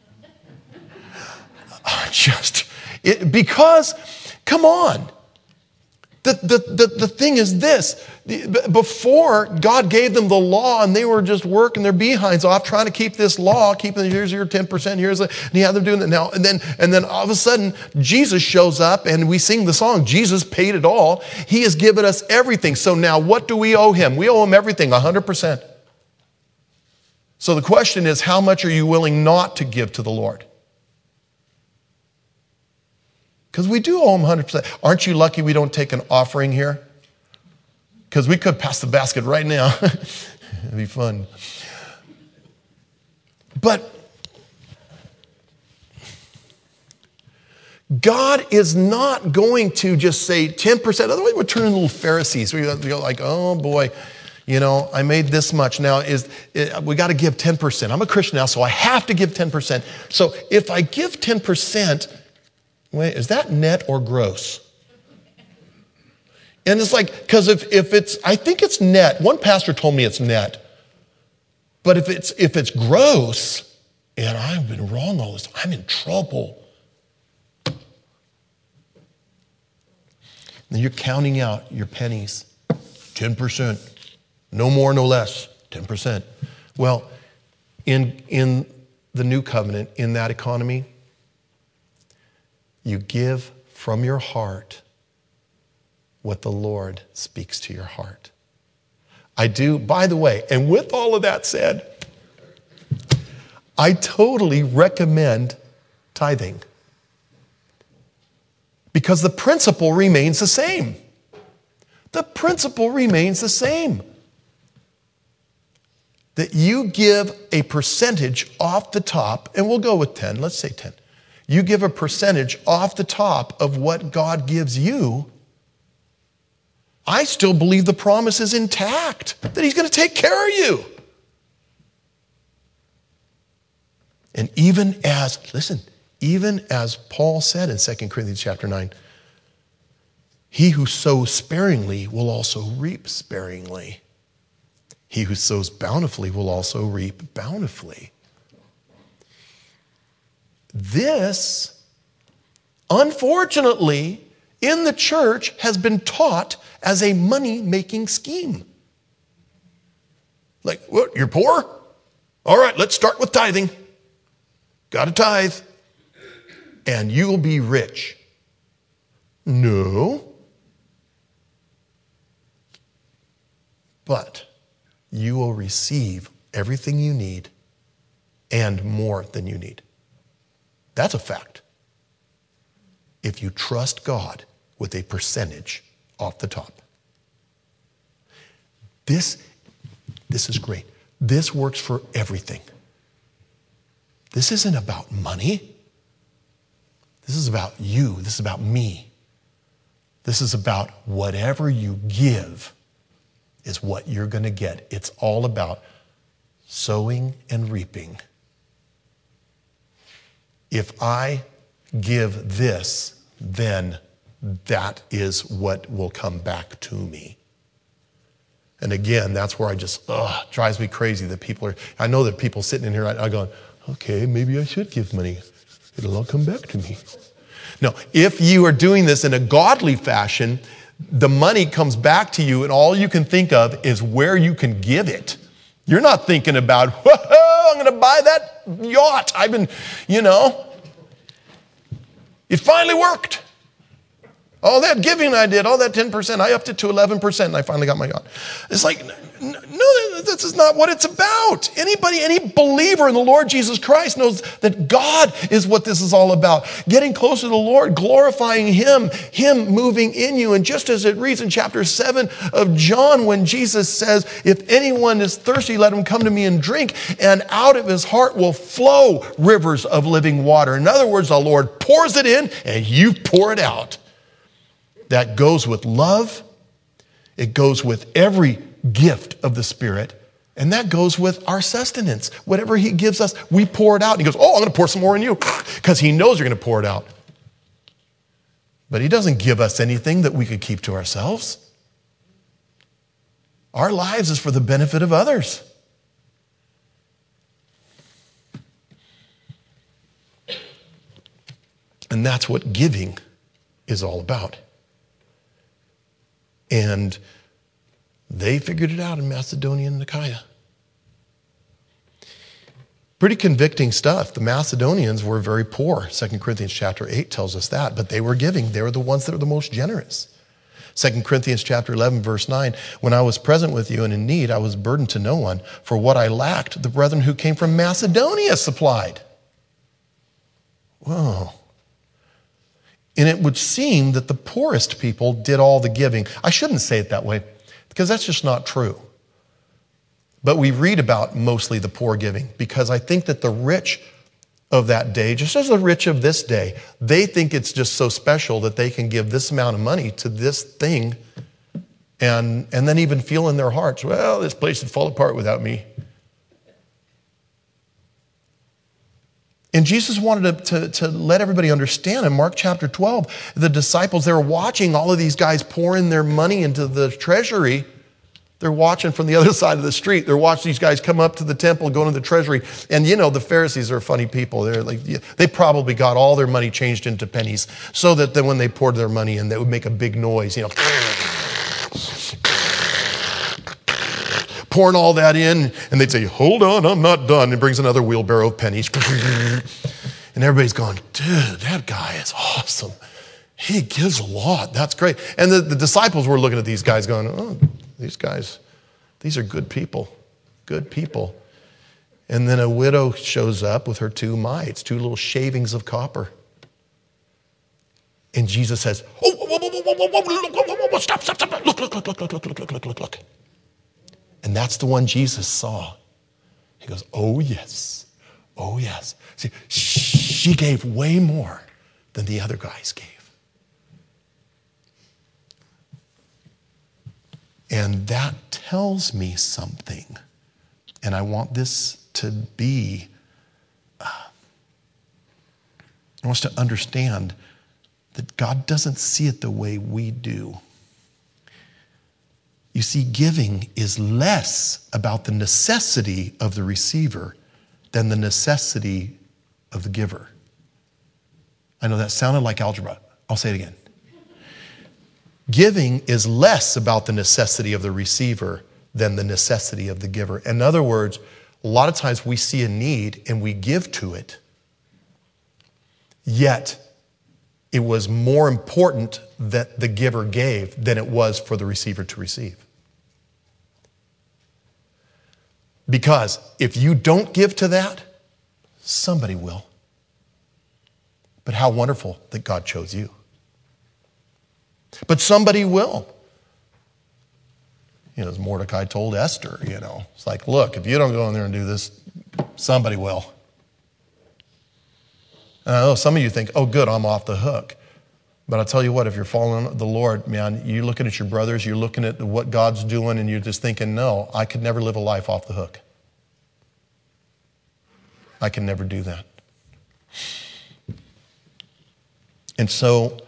Just, it, because, come on. The, the, the, the thing is this, before God gave them the law and they were just working their behinds off trying to keep this law, keeping here's your ten percent, here's the, and he had them doing that now. And then, and then all of a sudden, Jesus shows up and we sing the song, Jesus paid it all. He has given us everything. So now what do we owe him? We owe him everything, one hundred percent. So the question is, how much are you willing not to give to the Lord? Because we do owe him one hundred percent. Aren't you lucky we don't take an offering here? Because we could pass the basket right now. It'd be fun. But God is not going to just say ten percent. Otherwise, we're turning little Pharisees. We go like, oh boy, you know, I made this much. Now is we got to give ten percent. I'm a Christian now, so I have to give ten percent. So if I give ten percent, wait, is that net or gross? And it's like, because if, if it's, I think it's net. One pastor told me it's net. But if it's if it's gross, and I've been wrong all this time, I'm in trouble. Then you're counting out your pennies. ten percent. No more, no less. ten percent. Well, in in the new covenant, in that economy, you give from your heart what the Lord speaks to your heart. I do, by the way, and with all of that said, I totally recommend tithing. Because the principle remains the same. The principle remains the same. that you give a percentage off the top, and we'll go with ten, let's say ten. You give a percentage off the top of what God gives you, I still believe the promise is intact, that he's going to take care of you. And even as, listen, even as Paul said in Second Corinthians chapter nine, he who sows sparingly will also reap sparingly. He who sows bountifully will also reap bountifully. This, unfortunately, in the church has been taught as a money-making scheme. Like, what, you're poor? All right, let's start with tithing. Got to tithe, and you will be rich. No. But you will receive everything you need and more than you need. That's a fact. If you trust God with a percentage off the top. This, this is great. This works for everything. This isn't about money. This is about you. This is about me. This is about whatever you give is what you're going to get. It's all about sowing and reaping. If I give this, then that is what will come back to me. And again, that's where I just, ugh, it drives me crazy that people are, I know that people sitting in here right now going, okay, maybe I should give money. It'll all come back to me. No, if you are doing this in a godly fashion, the money comes back to you and all you can think of is where you can give it. You're not thinking about, whoa, I'm going to buy that yacht. I've been, you know, it finally worked. All that giving I did, all that ten percent, I upped it to eleven percent and I finally got my yacht. It's like, no, this is not what it's about. Anybody, any believer in the Lord Jesus Christ knows that God is what this is all about. Getting closer to the Lord, glorifying Him, Him moving in you. And just as it reads in chapter seven of John, when Jesus says, if anyone is thirsty, let him come to me and drink, and out of his heart will flow rivers of living water. In other words, the Lord pours it in and you pour it out. That goes with love. It goes with every gift of the Spirit. And that goes with our sustenance. Whatever He gives us, we pour it out. And He goes, oh, I'm going to pour some more in you. Because He knows you're going to pour it out. But He doesn't give us anything that we could keep to ourselves. Our lives is for the benefit of others. And that's what giving is all about. And they figured it out in Macedonia and Achaia. Pretty convicting stuff. The Macedonians were very poor. Second Corinthians chapter eight tells us that. But they were giving. They were the ones that were the most generous. Second Corinthians chapter eleven, verse nine, when I was present with you and in need, I was burdened to no one. For what I lacked, the brethren who came from Macedonia supplied. Whoa. And it would seem that the poorest people did all the giving. I shouldn't say it that way, because that's just not true. But we read about mostly the poor giving, because I think that the rich of that day, just as the rich of this day, they think it's just so special that they can give this amount of money to this thing and, and then even feel in their hearts, well, this place would fall apart without me. And Jesus wanted to, to, to let everybody understand in Mark chapter twelve, the disciples, they were watching all of these guys pour in their money into the treasury. They're watching from the other side of the street. They're watching these guys come up to the temple, go into the treasury. And you know, the Pharisees are funny people. They're like, they probably got all their money changed into pennies so that then when they poured their money in, they would make a big noise, you know. Pouring all that in, and they'd say, hold on, I'm not done. And brings another wheelbarrow of pennies. And everybody's going, dude, that guy is awesome. He gives a lot. That's great. And the, the disciples were looking at these guys going, oh, these guys, these are good people. Good people. And then a widow shows up with her two mites, two little shavings of copper. And Jesus says, oh, whoa, whoa, whoa, whoa, whoa, whoa, stop, stop, stop. Look, look, look, look, look, look, look, look, look, look. And that's the one Jesus saw. He goes, oh, yes. Oh, yes. See, she gave way more than the other guys gave. And that tells me something. And I want this to be, uh, I want us to understand that God doesn't see it the way we do. You see, giving is less about the necessity of the receiver than the necessity of the giver. I know that sounded like algebra. I'll say it again. Giving is less about the necessity of the receiver than the necessity of the giver. In other words, a lot of times we see a need and we give to it, yet it was more important that the giver gave than it was for the receiver to receive. Because if you don't give to that, somebody will. But how wonderful that God chose you. But somebody will. You know, as Mordecai told Esther, you know, it's like, look, if you don't go in there and do this, somebody will. And I know some of you think, oh, good, I'm off the hook. But I'll tell you what, if you're following the Lord, man, you're looking at your brothers, you're looking at what God's doing, and you're just thinking, no, I could never live a life off the hook. I can never do that. And so,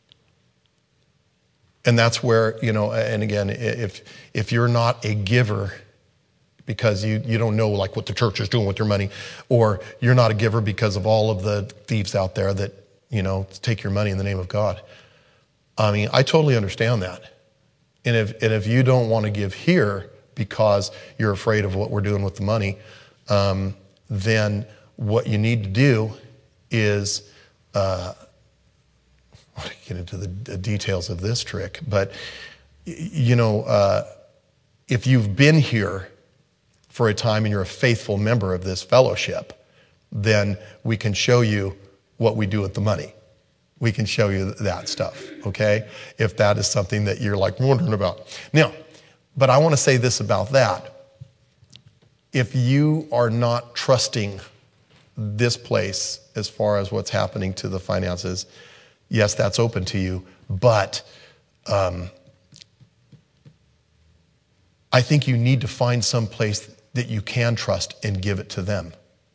and that's where, you know, and again, if if you're not a giver because you, you don't know like what the church is doing with your money, or you're not a giver because of all of the thieves out there that, you know, take your money in the name of God. I mean, I totally understand that. And if and if you don't want to give here because you're afraid of what we're doing with the money, um, then what you need to do is, uh, I want to get into the details of this trick, but, you know, uh, if you've been here for a time and you're a faithful member of this fellowship, then we can show you what we do with the money. We can show you that stuff, okay? If that is something that you're like wondering about. Now, but I want to say this about that. If you are not trusting this place as far as what's happening to the finances, yes, that's open to you, but um, I think you need to find some place that you can trust and give it to them.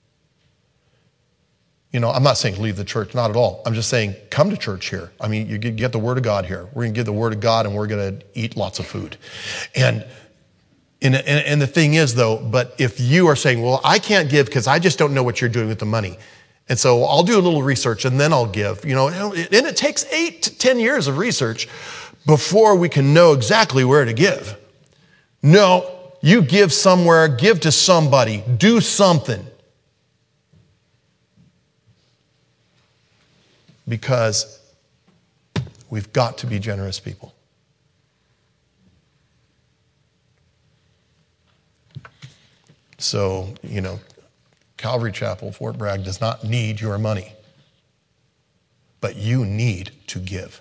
You know, I'm not saying leave the church, not at all. I'm just saying come to church here. I mean, you get the Word of God here. We're going to get the Word of God and we're going to eat lots of food. And, and, and the thing is, though, but if you are saying, well, I can't give because I just don't know what you're doing with the money, and so I'll do a little research and then I'll give, you know, and it takes eight to ten years of research before we can know exactly where to give. No, you give somewhere, give to somebody, do something. Because we've got to be generous people. So, you know, Calvary Chapel, Fort Bragg does not need your money, but you need to give.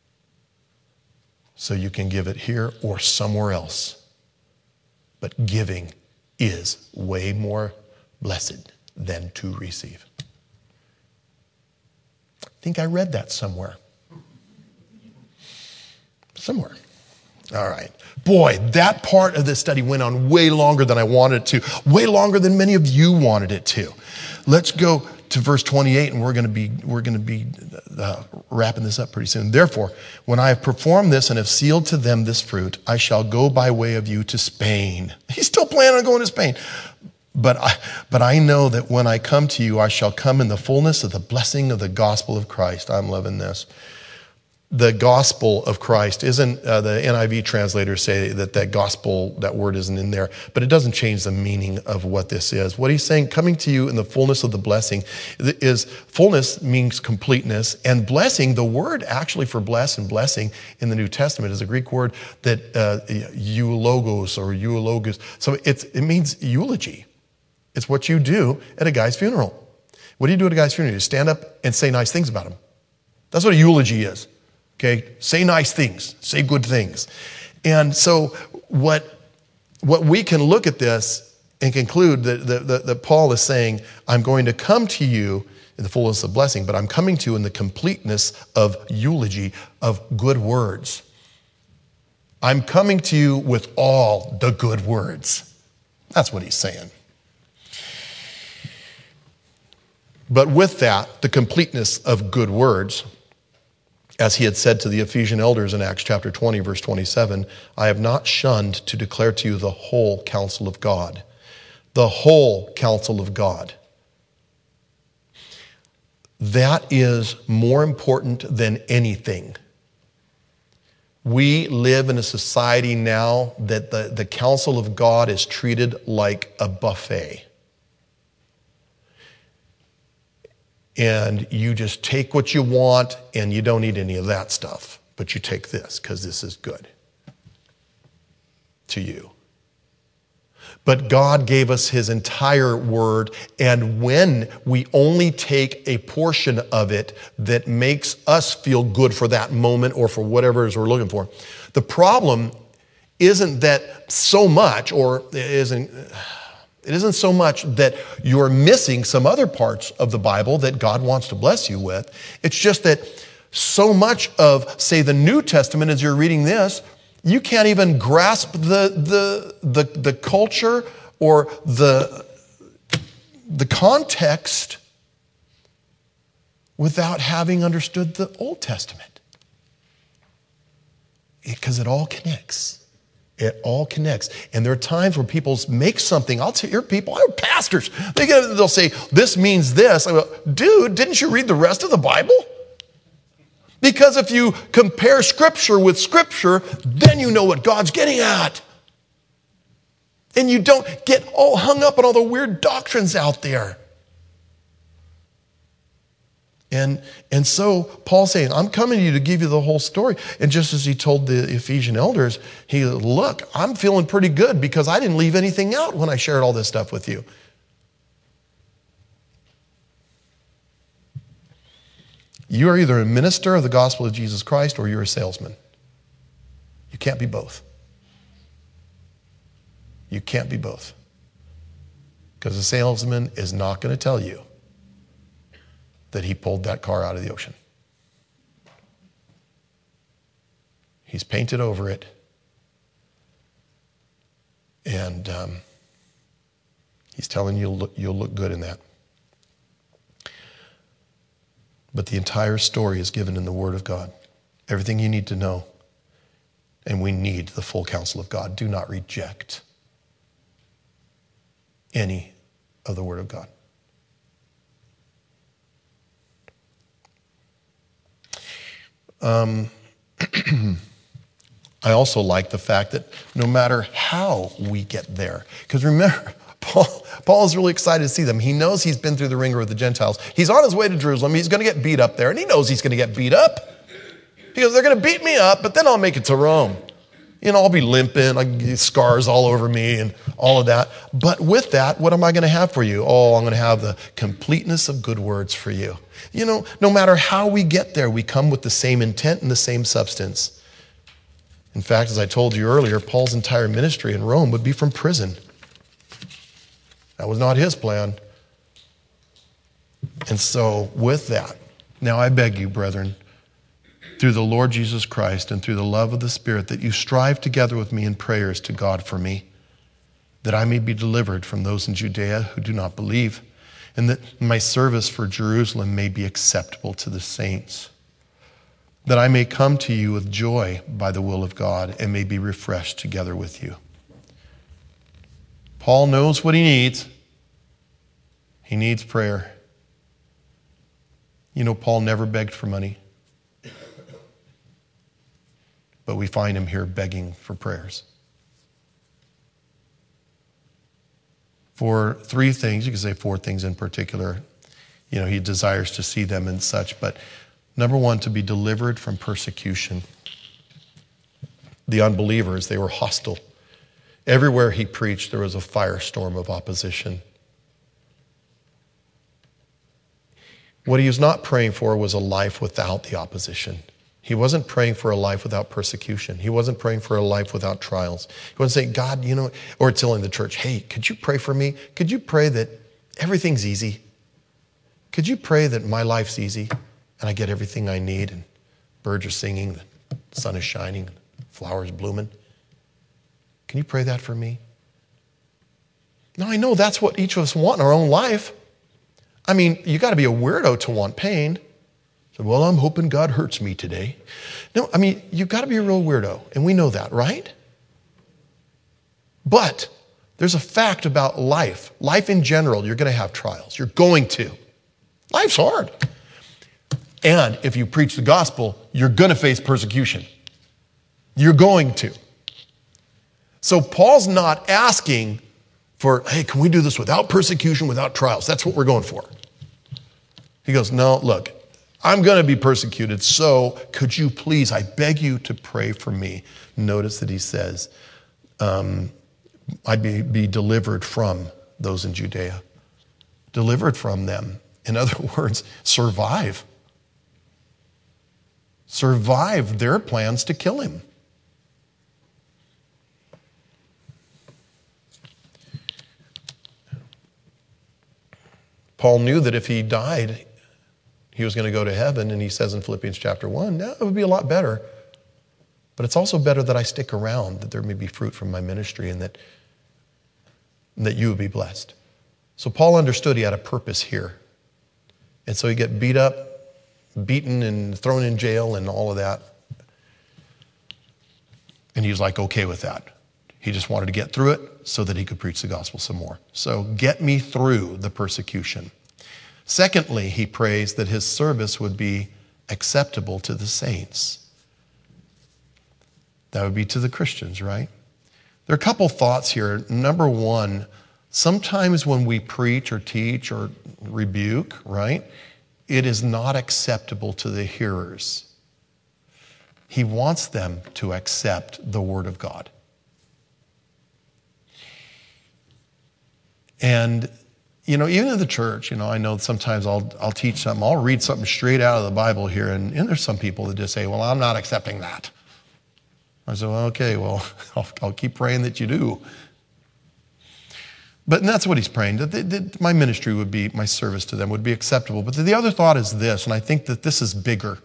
So you can give it here or somewhere else. But giving is way more blessed than to receive. I think I read that somewhere. Somewhere. All right. Boy, that part of this study went on way longer than I wanted it to, way longer than many of you wanted it to. Let's go to verse twenty-eight, and we're going to be we're going to be uh, wrapping this up pretty soon. Therefore, when I have performed this and have sealed to them this fruit, I shall go by way of you to Spain. He's still planning on going to Spain. But I, but I know that when I come to you, I shall come in the fullness of the blessing of the gospel of Christ. I'm loving this. The gospel of Christ isn't, uh, the N I V translators say that that gospel, that word isn't in there, but it doesn't change the meaning of what this is. What he's saying, coming to you in the fullness of the blessing, is fullness means completeness, and blessing, the word actually for bless and blessing in the New Testament is a Greek word that uh, eulogos or eulogos. So it's, it means eulogy. It's what you do at a guy's funeral. What do you do at a guy's funeral? You stand up and say nice things about him. That's what a eulogy is. Okay, say nice things, say good things. And so what, what we can look at this and conclude that, that, that Paul is saying, I'm going to come to you in the fullness of blessing, but I'm coming to you in the completeness of eulogy, of good words. I'm coming to you with all the good words. That's what he's saying. But with that, the completeness of good words, as he had said to the Ephesian elders in Acts chapter twenty, verse twenty-seven, I have not shunned to declare to you the whole counsel of God. The whole counsel of God. That is more important than anything. We live in a society now that the, the counsel of God is treated like a buffet. And you just take what you want and you don't eat any of that stuff, but you take this because this is good to you. But God gave us his entire word, and when we only take a portion of it that makes us feel good for that moment or for whatever it is we're looking for, the problem isn't that so much, or it isn't, it isn't so much that you're missing some other parts of the Bible that God wants to bless you with. It's just that so much of, say, the New Testament, as you're reading this, you can't even grasp the, the, the, the culture or the, the context without having understood the Old Testament. Because it all connects. It all connects. And there are times where people make something. I'll hear people, I have pastors, they get, they'll say, this means this. I go, dude, didn't you read the rest of the Bible? Because if you compare Scripture with Scripture, then you know what God's getting at. And you don't get all hung up on all the weird doctrines out there. And, and so Paul's saying, I'm coming to you to give you the whole story. And just as he told the Ephesian elders, he said, look, I'm feeling pretty good because I didn't leave anything out when I shared all this stuff with you. You are either a minister of the gospel of Jesus Christ or you're a salesman. You can't be both. You can't be both. Because a salesman is not going to tell you that he pulled that car out of the ocean. He's painted over it. And um, he's telling you you'll look, you'll look good in that. But the entire story is given in the Word of God. Everything you need to know. And we need the full counsel of God. Do not reject any of the Word of God. Um, I also like the fact that no matter how we get there, because remember, Paul, Paul is really excited to see them. He knows he's been through the ringer with the Gentiles. He's on his way to Jerusalem. He's going to get beat up there, and he knows he's going to get beat up. He goes, they're going to beat me up, but then I'll make it to Rome. You know, I'll be limping, I'll get scars all over me and all of that. But with that, what am I going to have for you? Oh, I'm going to have the completeness of good words for you. You know, no matter how we get there, we come with the same intent and the same substance. In fact, as I told you earlier, Paul's entire ministry in Rome would be from prison. That was not his plan. And so with that, now I beg you, brethren, through the Lord Jesus Christ and through the love of the Spirit, that you strive together with me in prayers to God for me, that I may be delivered from those in Judea who do not believe, and that my service for Jerusalem may be acceptable to the saints, that I may come to you with joy by the will of God and may be refreshed together with you. Paul knows what he needs. He needs prayer. You know, Paul never begged for money. But we find him here begging for prayers. For three things, you can say four things in particular. You know, he desires to see them and such. But number one, to be delivered from persecution. The unbelievers, they were hostile. Everywhere he preached, there was a firestorm of opposition. What he was not praying for was a life without the opposition. He wasn't praying for a life without persecution. He wasn't praying for a life without trials. He wasn't saying, God, you know, or telling the church, hey, could you pray for me? Could you pray that everything's easy? Could you pray that my life's easy and I get everything I need and birds are singing, the sun is shining, flowers blooming? Can you pray that for me? Now, I know that's what each of us want in our own life. I mean, you got to be a weirdo to want pain. So, well, I'm hoping God hurts me today. No, I mean, you've got to be a real weirdo, and we know that, right? But there's a fact about life. Life in general, you're going to have trials. You're going to. Life's hard. And if you preach the gospel, you're going to face persecution. You're going to. So Paul's not asking for, hey, can we do this without persecution, without trials? That's what we're going for. He goes, no, look, I'm going to be persecuted, so could you please, I beg you to pray for me. Notice that he says, um, I'd be, be delivered from those in Judea. Delivered from them. In other words, survive. Survive their plans to kill him. Paul knew that if he died, he was going to go to heaven, and he says in Philippians chapter one, no, it would be a lot better. But it's also better that I stick around, that there may be fruit from my ministry, and that, and that you would be blessed. So Paul understood he had a purpose here. And so he got beat up, beaten, and thrown in jail, and all of that. And he was like, okay with that. He just wanted to get through it so that he could preach the gospel some more. So get me through the persecution. Secondly, he prays that his service would be acceptable to the saints. That would be to the Christians, right? There are a couple thoughts here. Number one, sometimes when we preach or teach or rebuke, right, it is not acceptable to the hearers. He wants them to accept the word of God. And, you know, even in the church, you know, I know sometimes I'll I'll teach something, I'll read something straight out of the Bible here, and, and there's some people that just say, well, I'm not accepting that. I said, well, okay, well, I'll, I'll keep praying that you do. But and that's what he's praying, that, that, that my ministry would be, my service to them would be acceptable. But the other thought is this, and I think that this is bigger,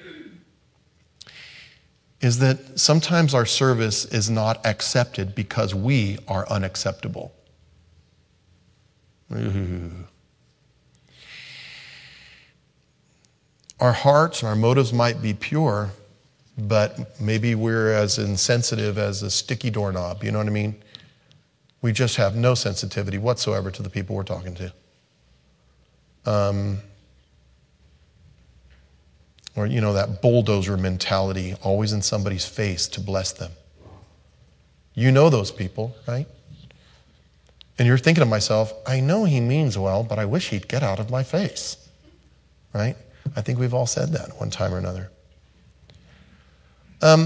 is that sometimes our service is not accepted because we are unacceptable. Ooh. Our hearts and our motives might be pure, but maybe we're as insensitive as a sticky doorknob, you know what I mean? We just have no sensitivity whatsoever to the people we're talking to. Um, or, you know, that bulldozer mentality, always in somebody's face to bless them. You know those people, right? And you're thinking to myself, I know he means well, but I wish he'd get out of my face, right? I think we've all said that one time or another. Um,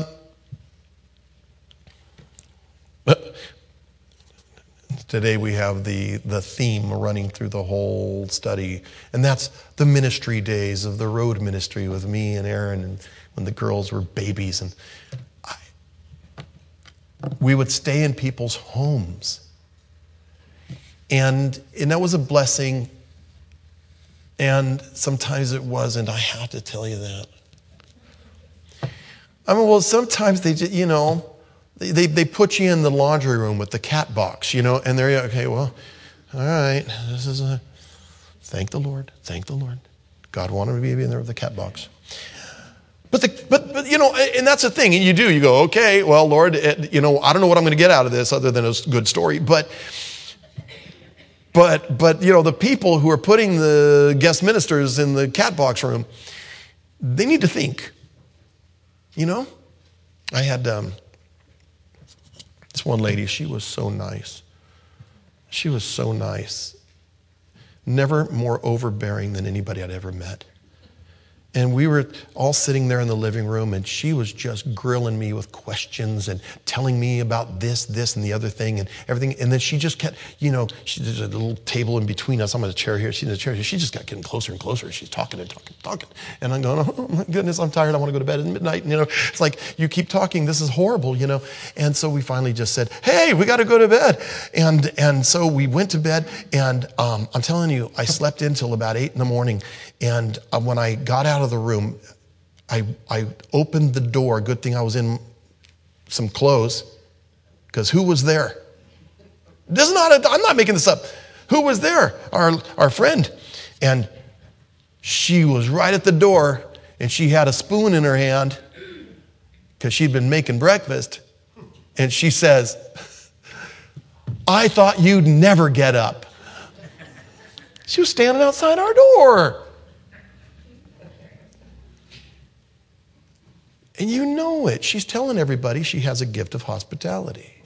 today we have the, the theme running through the whole study, and that's the ministry days of the road ministry with me and Aaron, and when the girls were babies. And I, we would stay in people's homes. And, and that was a blessing, and sometimes it wasn't. I have to tell you that. I mean, well, sometimes they just, you know, they, they, they put you in the laundry room with the cat box, you know, and they're, okay, well, all right, this is a, thank the Lord, thank the Lord. God wanted me to be in there with the cat box. But, the, but, but you know, and that's the thing, and you do, you go, okay, well, Lord, it, you know, I don't know what I'm going to get out of this other than a good story, but... But, but you know, the people who are putting the guest ministers in the cat box room, they need to think. You know? I had um, this one lady, she was so nice. She was so nice. Never more overbearing than anybody I'd ever met. And we were all sitting there in the living room, and she was just grilling me with questions and telling me about this, this, and the other thing and everything. And then she just kept, you know, she, there's a little table in between us. I'm in a chair here. She's in a chair here. She just got getting closer and closer. She's talking and talking and talking. And I'm going, oh, my goodness, I'm tired. I want to go to bed at midnight. And, you know, it's like, you keep talking. This is horrible, you know. And so we finally just said, hey, we got to go to bed. And and so we went to bed. And um, I'm telling you, I slept in till about eight in the morning. And uh, when I got out of the room, I, I opened the door. Good thing I was in some clothes, because who was there? This is not a, I'm not making this up. Who was there? Our, our friend. And she was right at the door, and she had a spoon in her hand because she'd been making breakfast. And she says, I thought you'd never get up. She was standing outside our door. And you know it. She's telling everybody she has a gift of hospitality.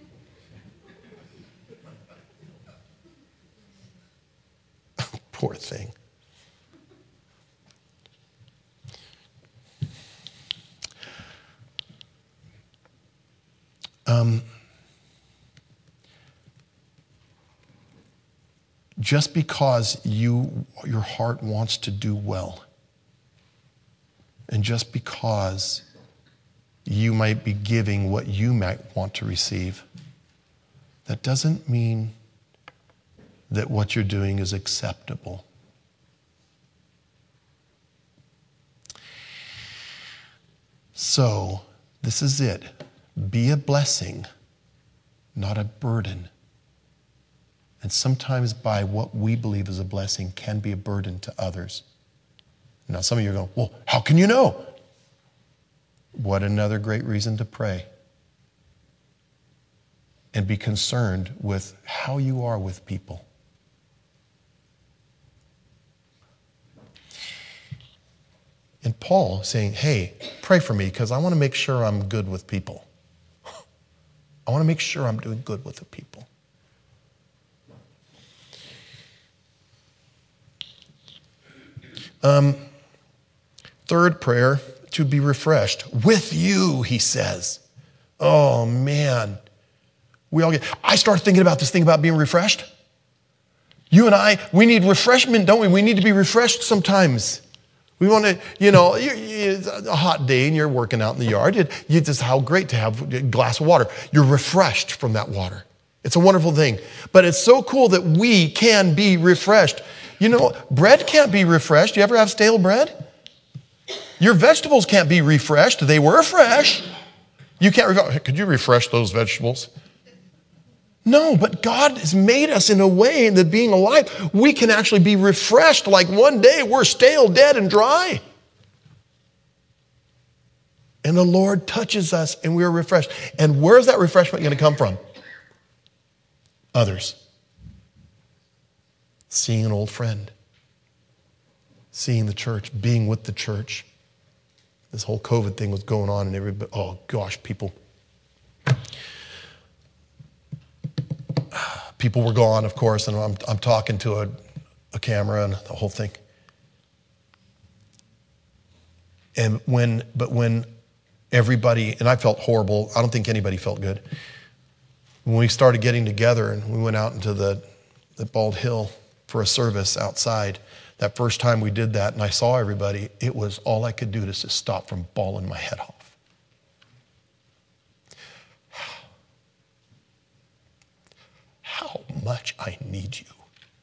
Poor thing. Um, just because you, your heart wants to do well, and just because you might be giving what you might want to receive, that doesn't mean that what you're doing is acceptable. So, this is it. Be a blessing, not a burden. And sometimes by what we believe is a blessing can be a burden to others. Now, some of you are going, well, how can you know? What another great reason to pray. And be concerned with how you are with people. And Paul saying, hey, pray for me because I want to make sure I'm good with people. I want to make sure I'm doing good with the people. Um, third prayer, to be refreshed. With you, he says. Oh, man. We all get, I start thinking about this thing about being refreshed. You and I, we need refreshment, don't we? We need to be refreshed sometimes. We want to, you know, you, you, it's a hot day and you're working out in the yard. You, you just, how great to have a glass of water. You're refreshed from that water. It's a wonderful thing. But it's so cool that we can be refreshed. You know, bread can't be refreshed. You ever have stale bread? Your vegetables can't be refreshed. They were fresh. You can't, refresh. Could you refresh those vegetables? No, but God has made us in a way that being alive, we can actually be refreshed. Like one day we're stale, dead, and dry. And the Lord touches us and we're refreshed. And where's that refreshment going to come from? Others. Seeing an old friend. Seeing the church, being with the church. This whole COVID thing was going on and everybody, oh gosh, people. People were gone, of course, and I'm, I'm talking to a, a camera and the whole thing. And when, but when everybody, and I felt horrible, I don't think anybody felt good. When we started getting together and we went out into the, the Bald Hill for a service outside, that first time we did that and I saw everybody, it was all I could do to just stop from bawling my head off. How much I need you.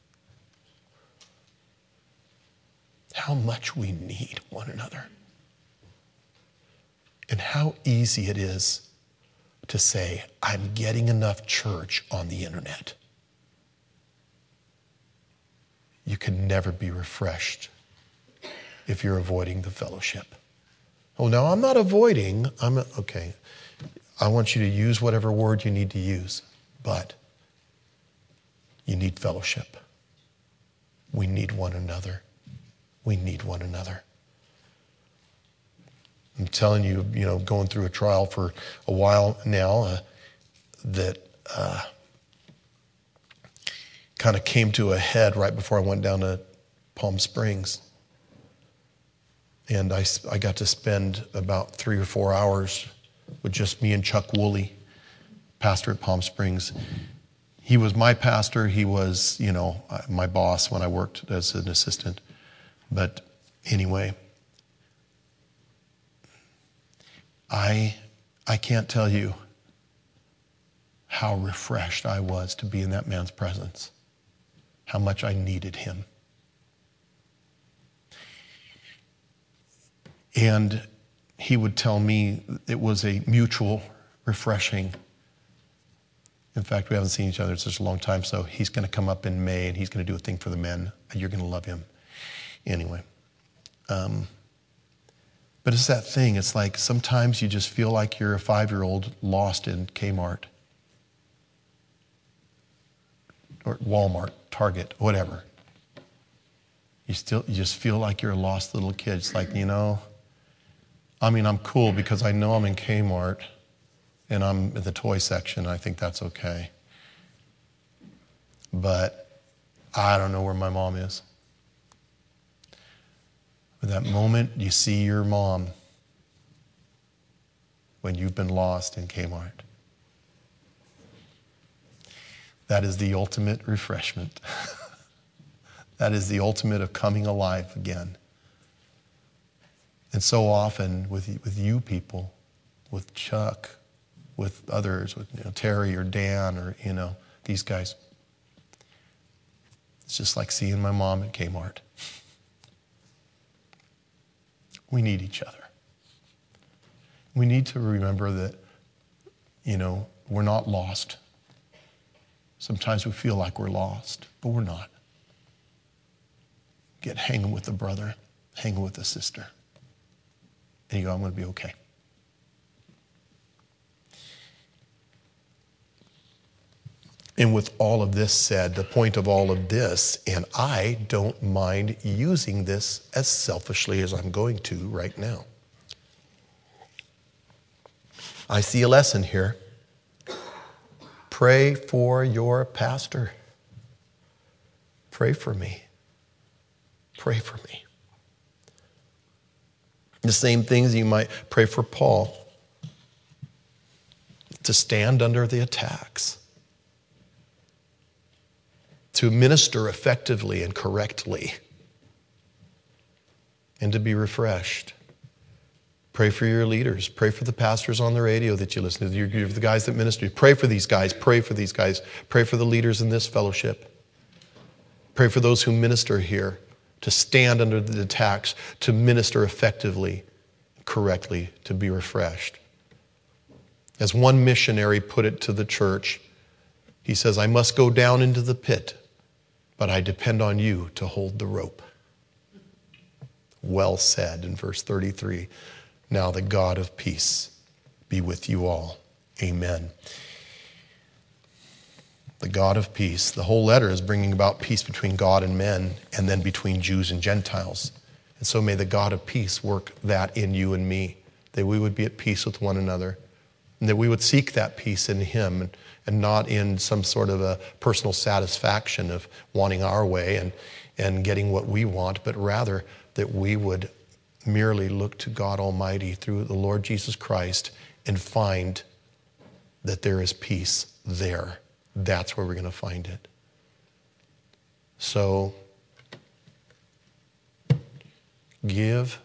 How much we need one another. And how easy it is to say, I'm getting enough church on the internet. You can never be refreshed if you're avoiding the fellowship. Oh, no, I'm not avoiding. I'm a, okay. I want you to use whatever word you need to use, but you need fellowship. We need one another. We need one another. I'm telling you, you know, going through a trial for a while now uh, that uh, kind of came to a head right before I went down to Palm Springs. And I, I got to spend about three or four hours with just me and Chuck Woolley, pastor at Palm Springs. He was my pastor. He was, you know, my boss when I worked as an assistant. But anyway, I I can't tell you how refreshed I was to be in that man's presence, how much I needed him. And he would tell me it was a mutual refreshing. In fact, we haven't seen each other in such a long time, so he's going to come up in May and he's going to do a thing for the men. And you're going to love him. Anyway. Um, but it's that thing. It's like sometimes you just feel like you're a five-year-old lost in Kmart or Walmart, Target, whatever. You still, you just feel like you're a lost little kid. It's like, you know, I mean, I'm cool because I know I'm in Kmart and I'm in the toy section. I think that's okay. But I don't know where my mom is. But that moment you see your mom when you've been lost in Kmart, that is the ultimate refreshment. That is the ultimate of coming alive again. And so often with, with you people, with Chuck, with others, with you know, Terry or Dan or, you know, these guys, it's just like seeing my mom at Kmart. We need each other. We need to remember that, you know, we're not lost. Sometimes we feel like we're lost, but we're not. Get hanging with a brother, hanging with a sister. And you go, I'm going to be okay. And with all of this said, the point of all of this, and I don't mind using this as selfishly as I'm going to right now. I see a lesson here. Pray for your pastor. Pray for me. Pray for me. The same things you might pray for Paul to stand under the attacks, to minister effectively and correctly, and to be refreshed. Pray for your leaders. Pray for the pastors on the radio that you listen to, You're the guys that minister. Pray for these guys. Pray for these guys. Pray for the leaders in this fellowship. Pray for those who minister here to stand under the attacks, to minister effectively, correctly, to be refreshed. As one missionary put it to the church, he says, I must go down into the pit, but I depend on you to hold the rope. Well said in verse thirty-three. Now the God of peace be with you all. Amen. The God of peace. The whole letter is bringing about peace between God and men, and then between Jews and Gentiles. And so may the God of peace work that in you and me, that we would be at peace with one another, and that we would seek that peace in him, and, and not in some sort of a personal satisfaction of wanting our way and, and getting what we want, but rather that we would merely look to God Almighty through the Lord Jesus Christ and find that there is peace there. That's where we're going to find it. So, give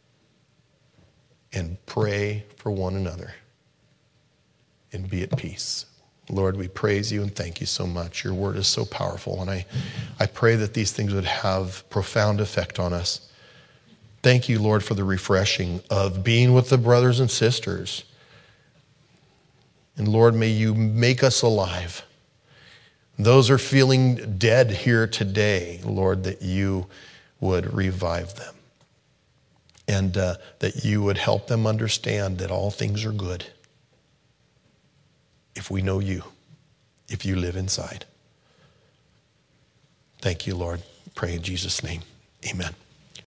and pray for one another and be at peace. Lord, we praise you and thank you so much. Your word is so powerful, and I, I pray that these things would have profound effect on us. Thank you, Lord, for the refreshing of being with the brothers and sisters. And Lord, may you make us alive. Those who are feeling dead here today, Lord, that you would revive them. And uh, that you would help them understand that all things are good if we know you, if you live inside. Thank you, Lord. Pray in Jesus' name. Amen.